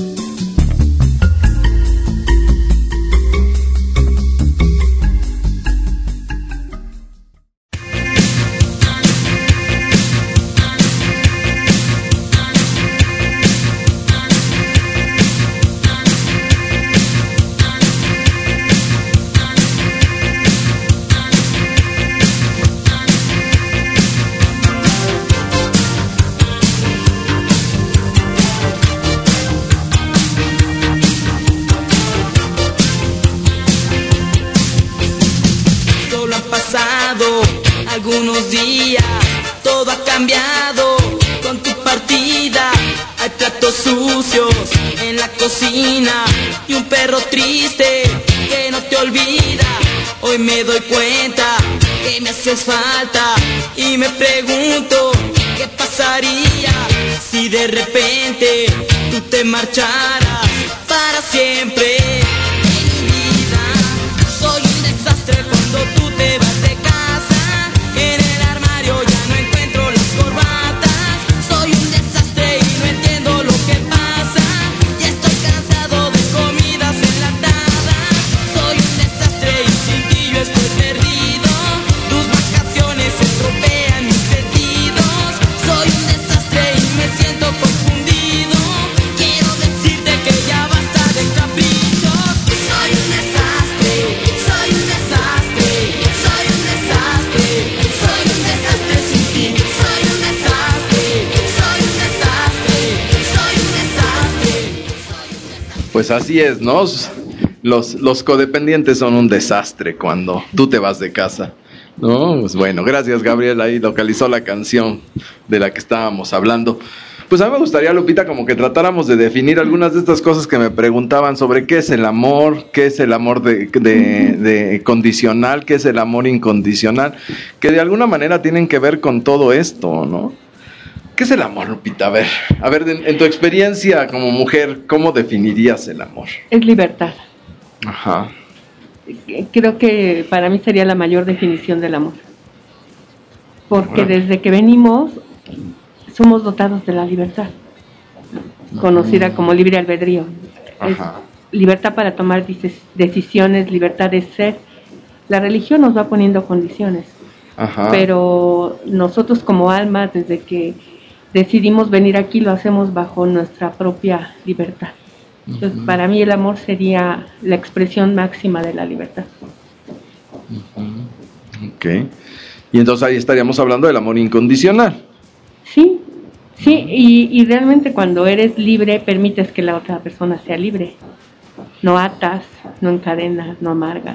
Algunos días todo ha cambiado con tu partida. Hay platos sucios en la cocina y un perro triste que no te olvida. Hoy me doy cuenta que me haces falta y me pregunto qué pasaría si de repente tú te marcharas para siempre de mi vida. Soy un desastre cuando tú te vas de casa. En el armario ya no encuentro las corbatas. Soy un desastre y no entiendo lo que pasa. Ya estoy cansado de comidas enlatadas. Soy un desastre y sin ti yo estoy perdido. Tus vacaciones estropean mis sentidos. Soy un desastre y me siento confundido. Quiero decirte que ya basta de caprichos. Soy un desastre, soy un desastre, soy un desastre. Soy un desastre sin ti, soy un desastre, soy un desastre, soy un desastre. Pues así es, ¿no? Los, los codependientes son un desastre cuando tú te vas de casa, ¿no? Pues bueno, gracias Gabriel, ahí localizó la canción de la que estábamos hablando. Pues a mí me gustaría, Lupita, como que tratáramos de definir algunas de estas cosas que me preguntaban sobre qué es el amor, qué es el amor de, de, de condicional, qué es el amor incondicional, que de alguna manera tienen que ver con todo esto, ¿no? ¿Qué ¿Qué es el amor, Lupita? A ver, a ver, en, en tu experiencia como mujer, ¿cómo definirías el amor? Es libertad. Ajá. Creo que para mí sería la mayor definición del amor. Porque Bueno. desde que venimos somos dotados de la libertad, conocida como libre albedrío. Ajá. Es libertad para tomar dices- decisiones, libertad de ser. La religión nos va poniendo condiciones, Ajá. pero nosotros como almas, desde que decidimos venir aquí, lo hacemos bajo nuestra propia libertad. Entonces, Ujú. para mí el amor sería la expresión máxima de la libertad. Ok. Y entonces ahí estaríamos hablando del amor incondicional. Sí, sí, y, y realmente cuando eres libre, permites que la otra persona sea libre. No atas, no encadenas, no amargas.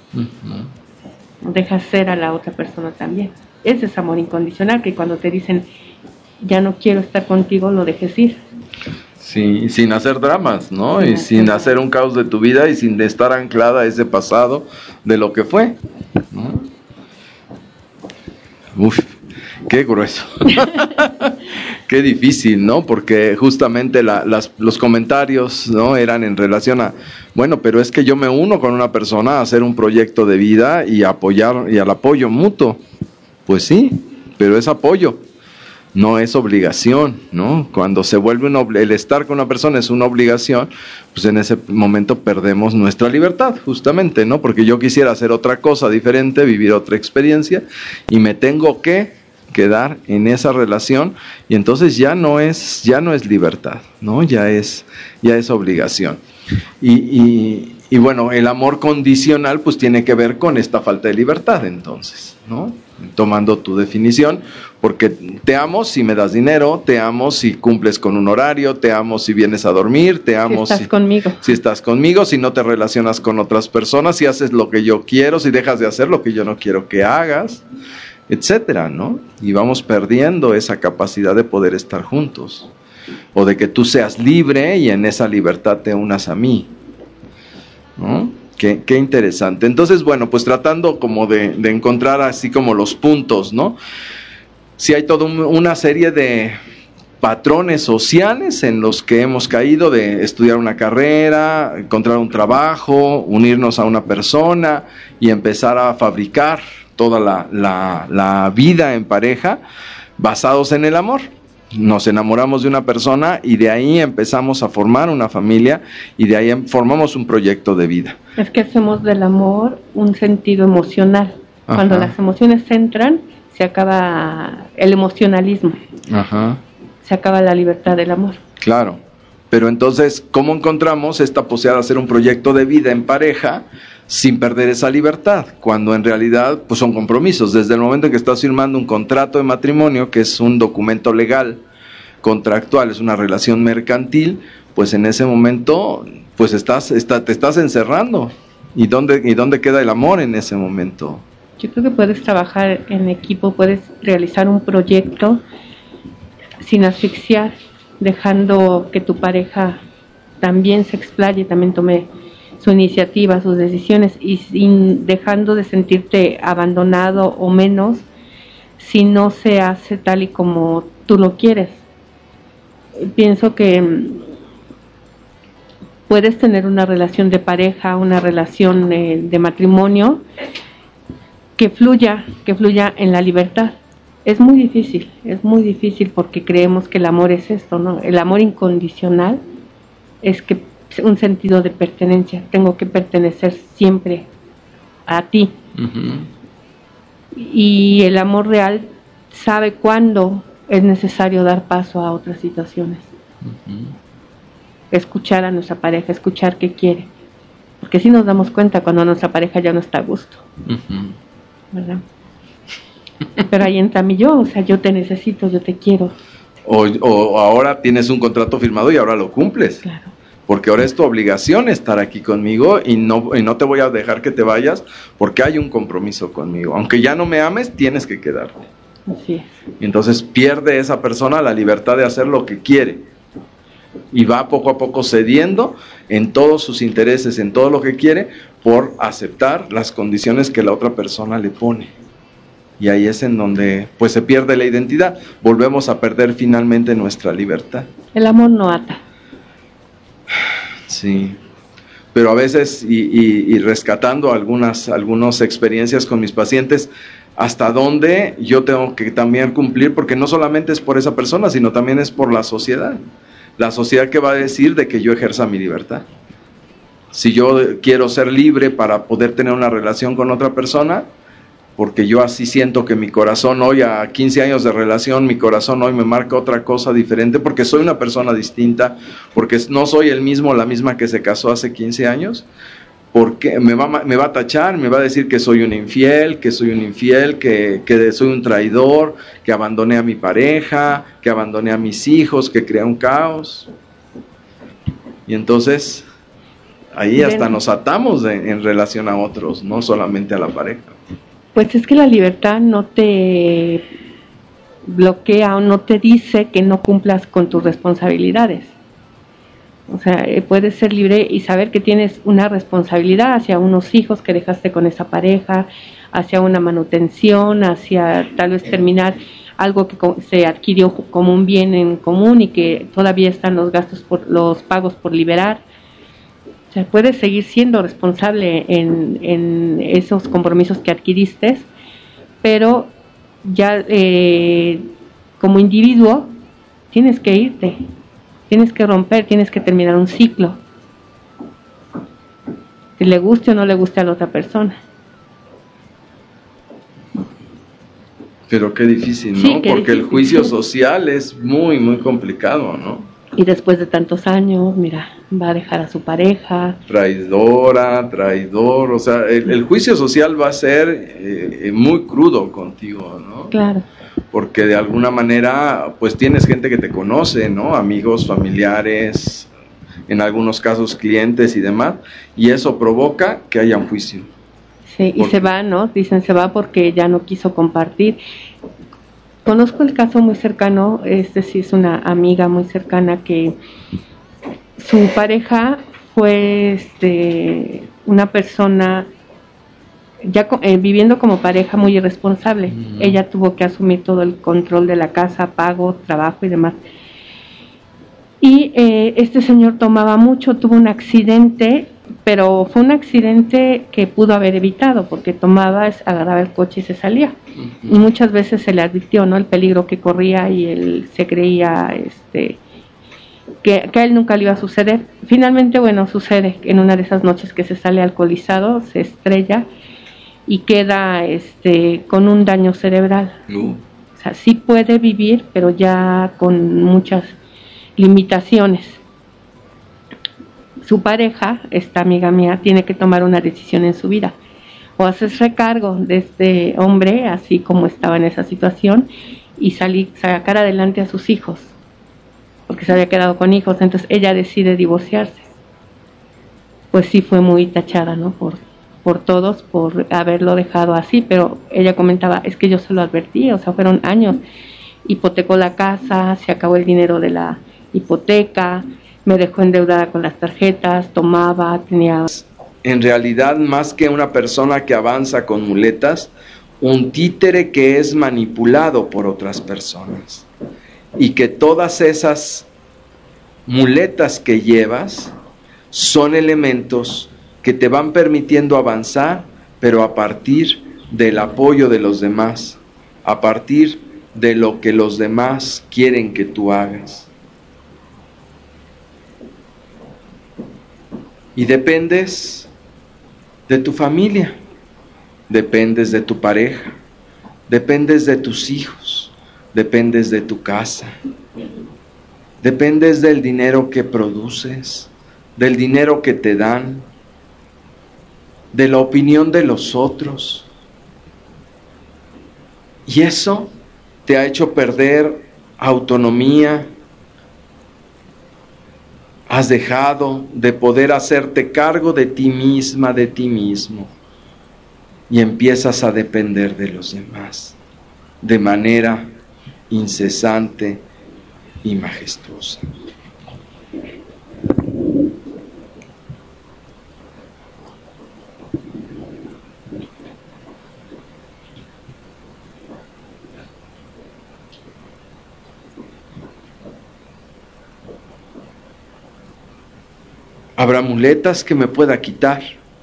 Dejas ser a la otra persona también. Ese es amor incondicional, que cuando te dicen, ya no quiero estar contigo, lo dejes ir. Sí, sin hacer dramas, ¿no? Sin Y hacer sin dramas. hacer un caos de tu vida y sin estar anclada a ese pasado de lo que fue, ¿no? Uf, qué grueso. Qué difícil, ¿no? Porque justamente la, las, los comentarios, ¿no? Eran en relación a, bueno, pero es que yo me uno con una persona a hacer un proyecto de vida y a apoyar, y al apoyo mutuo. Pues sí, pero es apoyo, no es obligación, ¿no? Cuando se vuelve una obli- el estar con una persona es una obligación, pues en ese momento perdemos nuestra libertad, justamente, ¿no? Porque yo quisiera hacer otra cosa diferente, vivir otra experiencia, y me tengo que quedar en esa relación, y entonces ya no es, ya no es libertad, ¿no? Ya es, ya es obligación. Y, y, y bueno, el amor condicional pues tiene que ver con esta falta de libertad, entonces, ¿no? Tomando tu definición, porque te amo si me das dinero, te amo si cumples con un horario, te amo si vienes a dormir, te amo Si estás si, conmigo. si estás conmigo, si no te relacionas con otras personas, si haces lo que yo quiero, si dejas de hacer lo que yo no quiero que hagas, etcétera, ¿no? Y vamos perdiendo esa capacidad de poder estar juntos, o de que tú seas libre y en esa libertad te unas a mí, ¿no? Qué, qué interesante. Entonces, bueno, pues tratando como de, de encontrar así como los puntos, ¿no? Sí hay toda un, una serie de patrones sociales en los que hemos caído, de estudiar una carrera, encontrar un trabajo, unirnos a una persona y empezar a fabricar toda la, la, la vida en pareja basados en el amor. Nos enamoramos de una persona y de ahí empezamos a formar una familia y de ahí formamos un proyecto de vida. Es que hacemos del amor un sentido emocional. Ajá. Cuando las emociones entran, se acaba el emocionalismo, Ajá. se acaba la libertad del amor. Claro, pero entonces, ¿cómo encontramos esta posibilidad de hacer un proyecto de vida en pareja sin perder esa libertad? Cuando en realidad pues son compromisos. Desde el momento en que estás firmando un contrato de matrimonio, que es un documento legal, contractual, es una relación mercantil, pues en ese momento pues estás, está, te estás encerrando. ¿Y dónde, ¿Y dónde queda el amor en ese momento? Yo creo que puedes trabajar en equipo, puedes realizar un proyecto sin asfixiar, dejando que tu pareja también se explaye, también tome su iniciativa, sus decisiones, y sin dejando de sentirte abandonado o menos si no se hace tal y como tú lo quieres. Pienso que mm, puedes tener una relación de pareja, una relación eh, de matrimonio que fluya, que fluya en la libertad. Es muy difícil, es muy difícil porque creemos que el amor es esto, ¿no? El amor incondicional es que un sentido de pertenencia, tengo que pertenecer siempre a ti. Uh-huh. Y el amor real sabe cuándo es necesario dar paso a otras situaciones. Uh-huh. Escuchar a nuestra pareja, escuchar qué quiere, porque si nos damos cuenta cuando nuestra pareja ya no está a gusto. Uh-huh. ¿Verdad? Pero ahí entra mi yo, o sea, yo te necesito, yo te quiero. O, o ahora tienes un contrato firmado y ahora lo cumples. Claro. Porque ahora es tu obligación estar aquí conmigo y no, y no te voy a dejar que te vayas porque hay un compromiso conmigo. Aunque ya no me ames, tienes que quedarte. Así es. Y entonces pierde esa persona la libertad de hacer lo que quiere. Y va poco a poco cediendo en todos sus intereses, en todo lo que quiere, por aceptar las condiciones que la otra persona le pone. Y ahí es en donde pues se pierde la identidad, volvemos a perder finalmente nuestra libertad. El amor no ata. Sí, pero a veces, y, y, y rescatando algunas, algunas experiencias con mis pacientes, hasta dónde yo tengo que también cumplir, porque no solamente es por esa persona, sino también es por la sociedad. La sociedad que va a decir de que yo ejerza mi libertad. Si yo quiero ser libre para poder tener una relación con otra persona, porque yo así siento que mi corazón hoy, a quince años de relación, mi corazón hoy me marca otra cosa diferente, porque soy una persona distinta, porque no soy el mismo, la misma que se casó hace quince años, porque me va, me va a tachar, me va a decir que soy un infiel, que soy un infiel, que, que soy un traidor, que abandoné a mi pareja, que abandoné a mis hijos, que creé un caos. Y entonces, ahí hasta nos atamos de, en relación a otros, no solamente a la pareja. Pues es que la libertad no te bloquea o no te dice que no cumplas con tus responsabilidades. O sea, puedes ser libre y saber que tienes una responsabilidad hacia unos hijos que dejaste con esa pareja, hacia una manutención, hacia tal vez terminar algo que se adquirió como un bien en común y que todavía están los gastos, por los pagos por liberar. O sea, puedes seguir siendo responsable en, en esos compromisos que adquiriste, pero ya eh, como individuo tienes que irte, tienes que romper, tienes que terminar un ciclo, que le guste o no le guste a la otra persona. Pero qué difícil, ¿no? Sí, qué Porque difícil. El juicio social es muy, muy complicado, ¿no? Y después de tantos años, mira, va a dejar a su pareja. Traidora, traidor, o sea, el, el juicio social va a ser eh, muy crudo contigo, ¿no? Claro. Porque de alguna manera, pues tienes gente que te conoce, ¿no? Amigos, familiares, en algunos casos clientes y demás, y eso provoca que haya un juicio. Sí, y se va, ¿no? Dicen se va porque ya no quiso compartir. Conozco el caso muy cercano, es decir, es una amiga muy cercana que su pareja fue este, una persona ya eh, viviendo como pareja muy irresponsable. Mm. Ella tuvo que asumir todo el control de la casa, pago, trabajo y demás. Y eh, este señor tomaba mucho, tuvo un accidente, pero fue un accidente que pudo haber evitado, porque tomaba, agarraba el coche y se salía. Uh-huh. Y muchas veces se le advirtió, ¿no?, el peligro que corría, y él se creía este que, que a él nunca le iba a suceder. Finalmente, bueno, sucede en una de esas noches que se sale alcoholizado, se estrella y queda este con un daño cerebral. Uh. O sea, sí puede vivir, pero ya con muchas limitaciones. Su pareja, esta amiga mía, tiene que tomar una decisión en su vida: o hacerse recargo de este hombre, así como estaba en esa situación, y salir, sacar adelante a sus hijos, porque se había quedado con hijos. Entonces ella decide divorciarse. Pues sí, fue muy tachada, ¿no?, por, por todos, por haberlo dejado así, pero ella comentaba, es que yo se lo advertí, o sea, fueron años, hipotecó la casa, se acabó el dinero de la hipoteca, me dejó endeudada con las tarjetas, tomaba, tenía... En realidad, más que una persona que avanza con muletas, un títere que es manipulado por otras personas, y que todas esas muletas que llevas son elementos que te van permitiendo avanzar, pero a partir del apoyo de los demás, a partir de lo que los demás quieren que tú hagas. Y dependes de tu familia, dependes de tu pareja, dependes de tus hijos, dependes de tu casa, dependes del dinero que produces, del dinero que te dan, de la opinión de los otros. Y eso te ha hecho perder autonomía. Has dejado de poder hacerte cargo de ti misma, de ti mismo, y empiezas a depender de los demás de manera incesante y majestuosa. Habrá muletas que me pueda quitar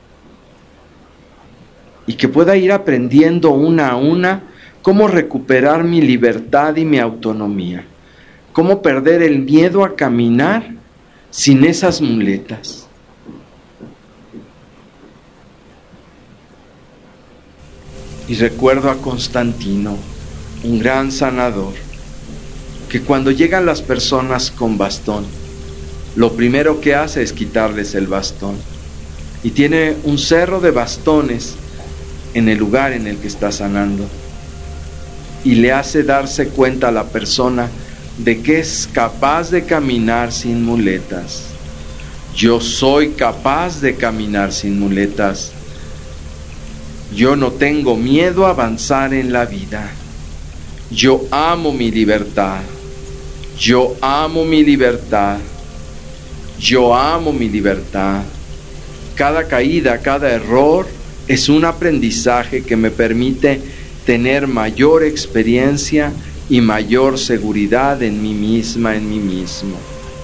y que pueda ir aprendiendo una a una cómo recuperar mi libertad y mi autonomía, cómo perder el miedo a caminar sin esas muletas. Y recuerdo a Constantino, un gran sanador, que cuando llegan las personas con bastón, lo primero que hace es quitarles el bastón. Y tiene un cerro de bastones en el lugar en el que está sanando. Y le hace darse cuenta a la persona de que es capaz de caminar sin muletas. Yo soy capaz de caminar sin muletas. Yo no tengo miedo a avanzar en la vida. Yo amo mi libertad. Yo amo mi libertad. Yo amo mi libertad. Cada caída, cada error es un aprendizaje que me permite tener mayor experiencia y mayor seguridad en mí misma, en mí mismo.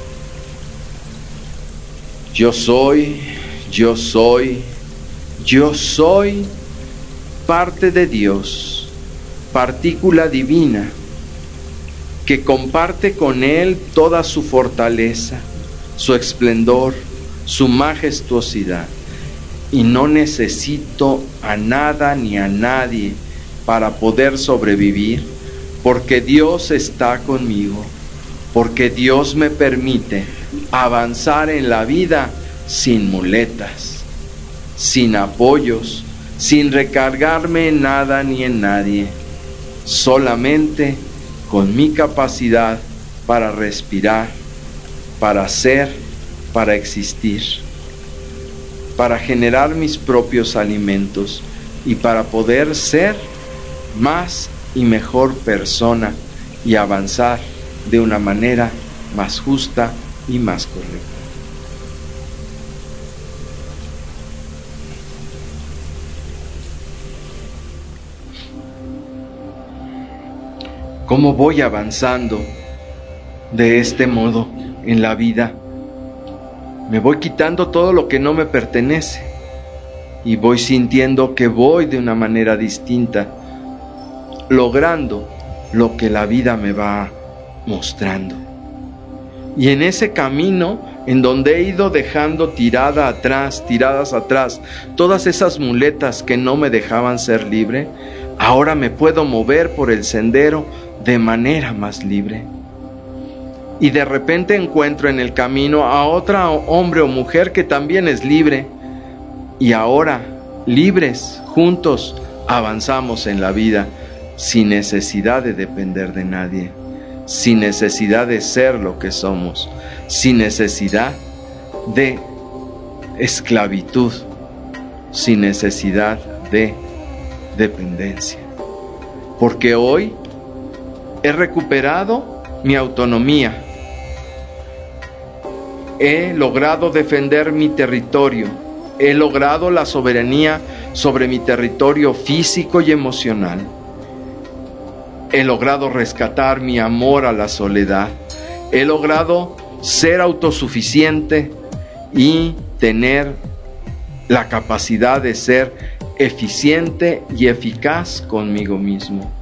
Yo soy, yo soy, yo soy parte de Dios, partícula divina, que comparte con Él toda su fortaleza, su esplendor, su majestuosidad, y no necesito a nada ni a nadie para poder sobrevivir, porque Dios está conmigo, porque Dios me permite avanzar en la vida sin muletas, sin apoyos, sin recargarme en nada ni en nadie, solamente con mi capacidad para respirar, para ser, para existir, para generar mis propios alimentos y para poder ser más y mejor persona y avanzar de una manera más justa y más correcta. ¿Cómo voy avanzando de este modo en la vida? Me voy quitando todo lo que no me pertenece y voy sintiendo que voy de una manera distinta, logrando lo que la vida me va mostrando. Y en ese camino, en donde he ido dejando tirada atrás, tiradas atrás, todas esas muletas que no me dejaban ser libre, ahora me puedo mover por el sendero de manera más libre. Y de repente encuentro en el camino a otro hombre o mujer que también es libre. Y ahora, libres, juntos, avanzamos en la vida sin necesidad de depender de nadie, sin necesidad de ser lo que somos, sin necesidad de esclavitud, sin necesidad de dependencia. Porque hoy he recuperado mi autonomía. He logrado defender mi territorio. He logrado la soberanía sobre mi territorio físico y emocional. He logrado rescatar mi amor a la soledad. He logrado ser autosuficiente y tener la capacidad de ser eficiente y eficaz conmigo mismo.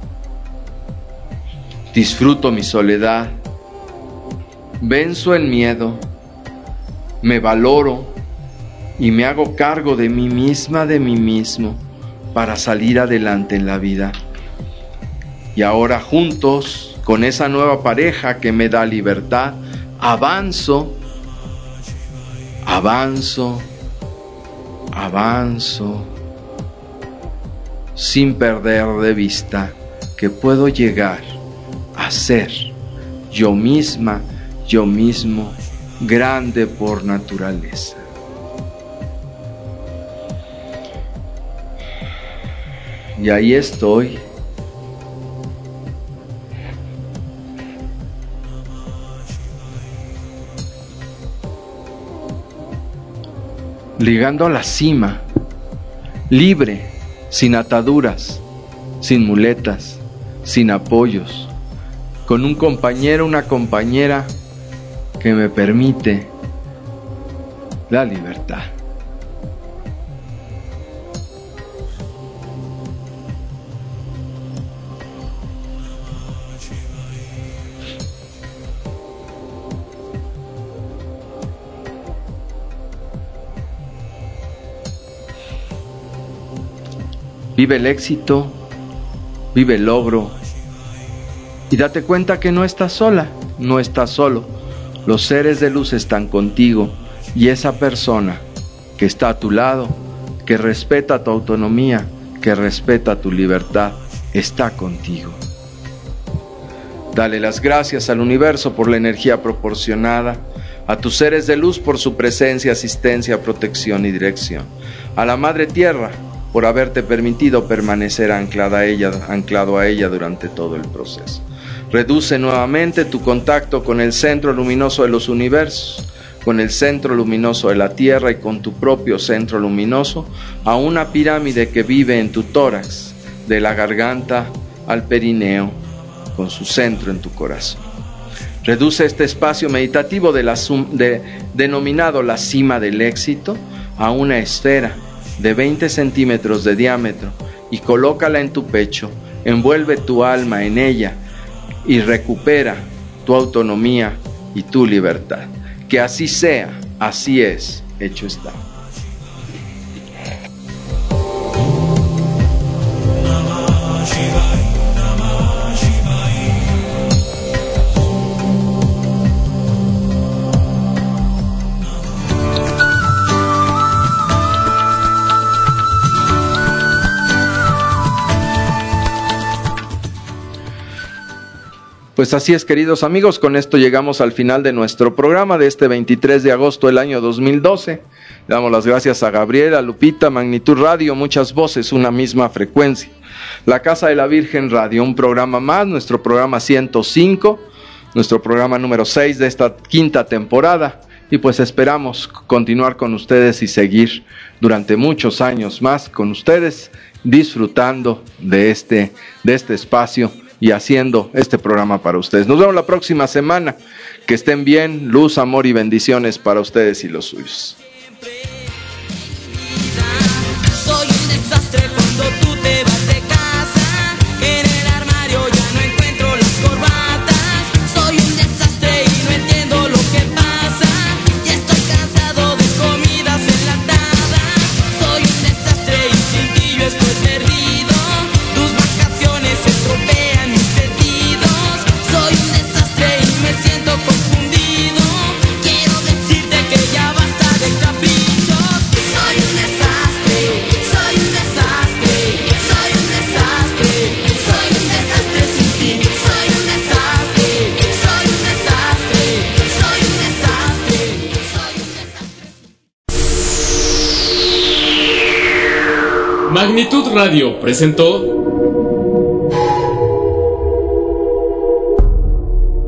Disfruto mi soledad. Venzo el miedo. Me valoro y me hago cargo de mí misma, de mí mismo, para salir adelante en la vida. Y ahora juntos, con esa nueva pareja que me da libertad, avanzo, avanzo, avanzo, sin perder de vista que puedo llegar a ser yo misma, yo mismo, grande por naturaleza. Y ahí estoy, llegando a la cima, libre, sin ataduras, sin muletas, sin apoyos, con un compañero, una compañera que me permite la libertad. Vive el éxito, vive el logro y date cuenta que no estás sola, no estás solo. Los seres de luz están contigo y esa persona que está a tu lado, que respeta tu autonomía, que respeta tu libertad, está contigo. Dale las gracias al universo por la energía proporcionada, a tus seres de luz por su presencia, asistencia, protección y dirección, a la Madre Tierra por haberte permitido permanecer anclada a ella, anclado a ella durante todo el proceso. Reduce nuevamente tu contacto con el centro luminoso de los universos, con el centro luminoso de la Tierra y con tu propio centro luminoso a una pirámide que vive en tu tórax, de la garganta al perineo, con su centro en tu corazón. Reduce este espacio meditativo de la, de, denominado la cima del éxito a una esfera de veinte centímetros de diámetro y colócala en tu pecho, envuelve tu alma en ella y recupera tu autonomía y tu libertad. Que así sea, así es, hecho está. Pues así es, queridos amigos, con esto llegamos al final de nuestro programa de este veintitrés de agosto del año dos mil doce. Le damos las gracias a Gabriela, Lupita, Magnitud Radio, muchas voces, una misma frecuencia. La Casa de la Virgen Radio, un programa más, nuestro programa ciento cinco, nuestro programa número seis de esta quinta temporada. Y pues esperamos continuar con ustedes y seguir durante muchos años más con ustedes, disfrutando de este, de este espacio y haciendo este programa para ustedes. Nos vemos la próxima semana. Que estén bien, luz, amor y bendiciones para ustedes y los suyos. Soy un desastre cuando tú te vas de casa. En el armario ya no encuentro las corbatas. Soy un desastre y no entiendo lo que pasa. Ya estoy cansado de comidas enlatadas. Soy un desastre y sin ti yo estoy perdido. Tus vacaciones se estropean mis sentidos. Soy un desastre y me siento confundido. Quiero decirte que ya basta de caprichos. Soy un desastre, soy un desastre, soy un desastre, soy un desastre sin ti. Soy un desastre, soy un desastre, soy un desastre, soy un desastre. Magnitud Radio presentó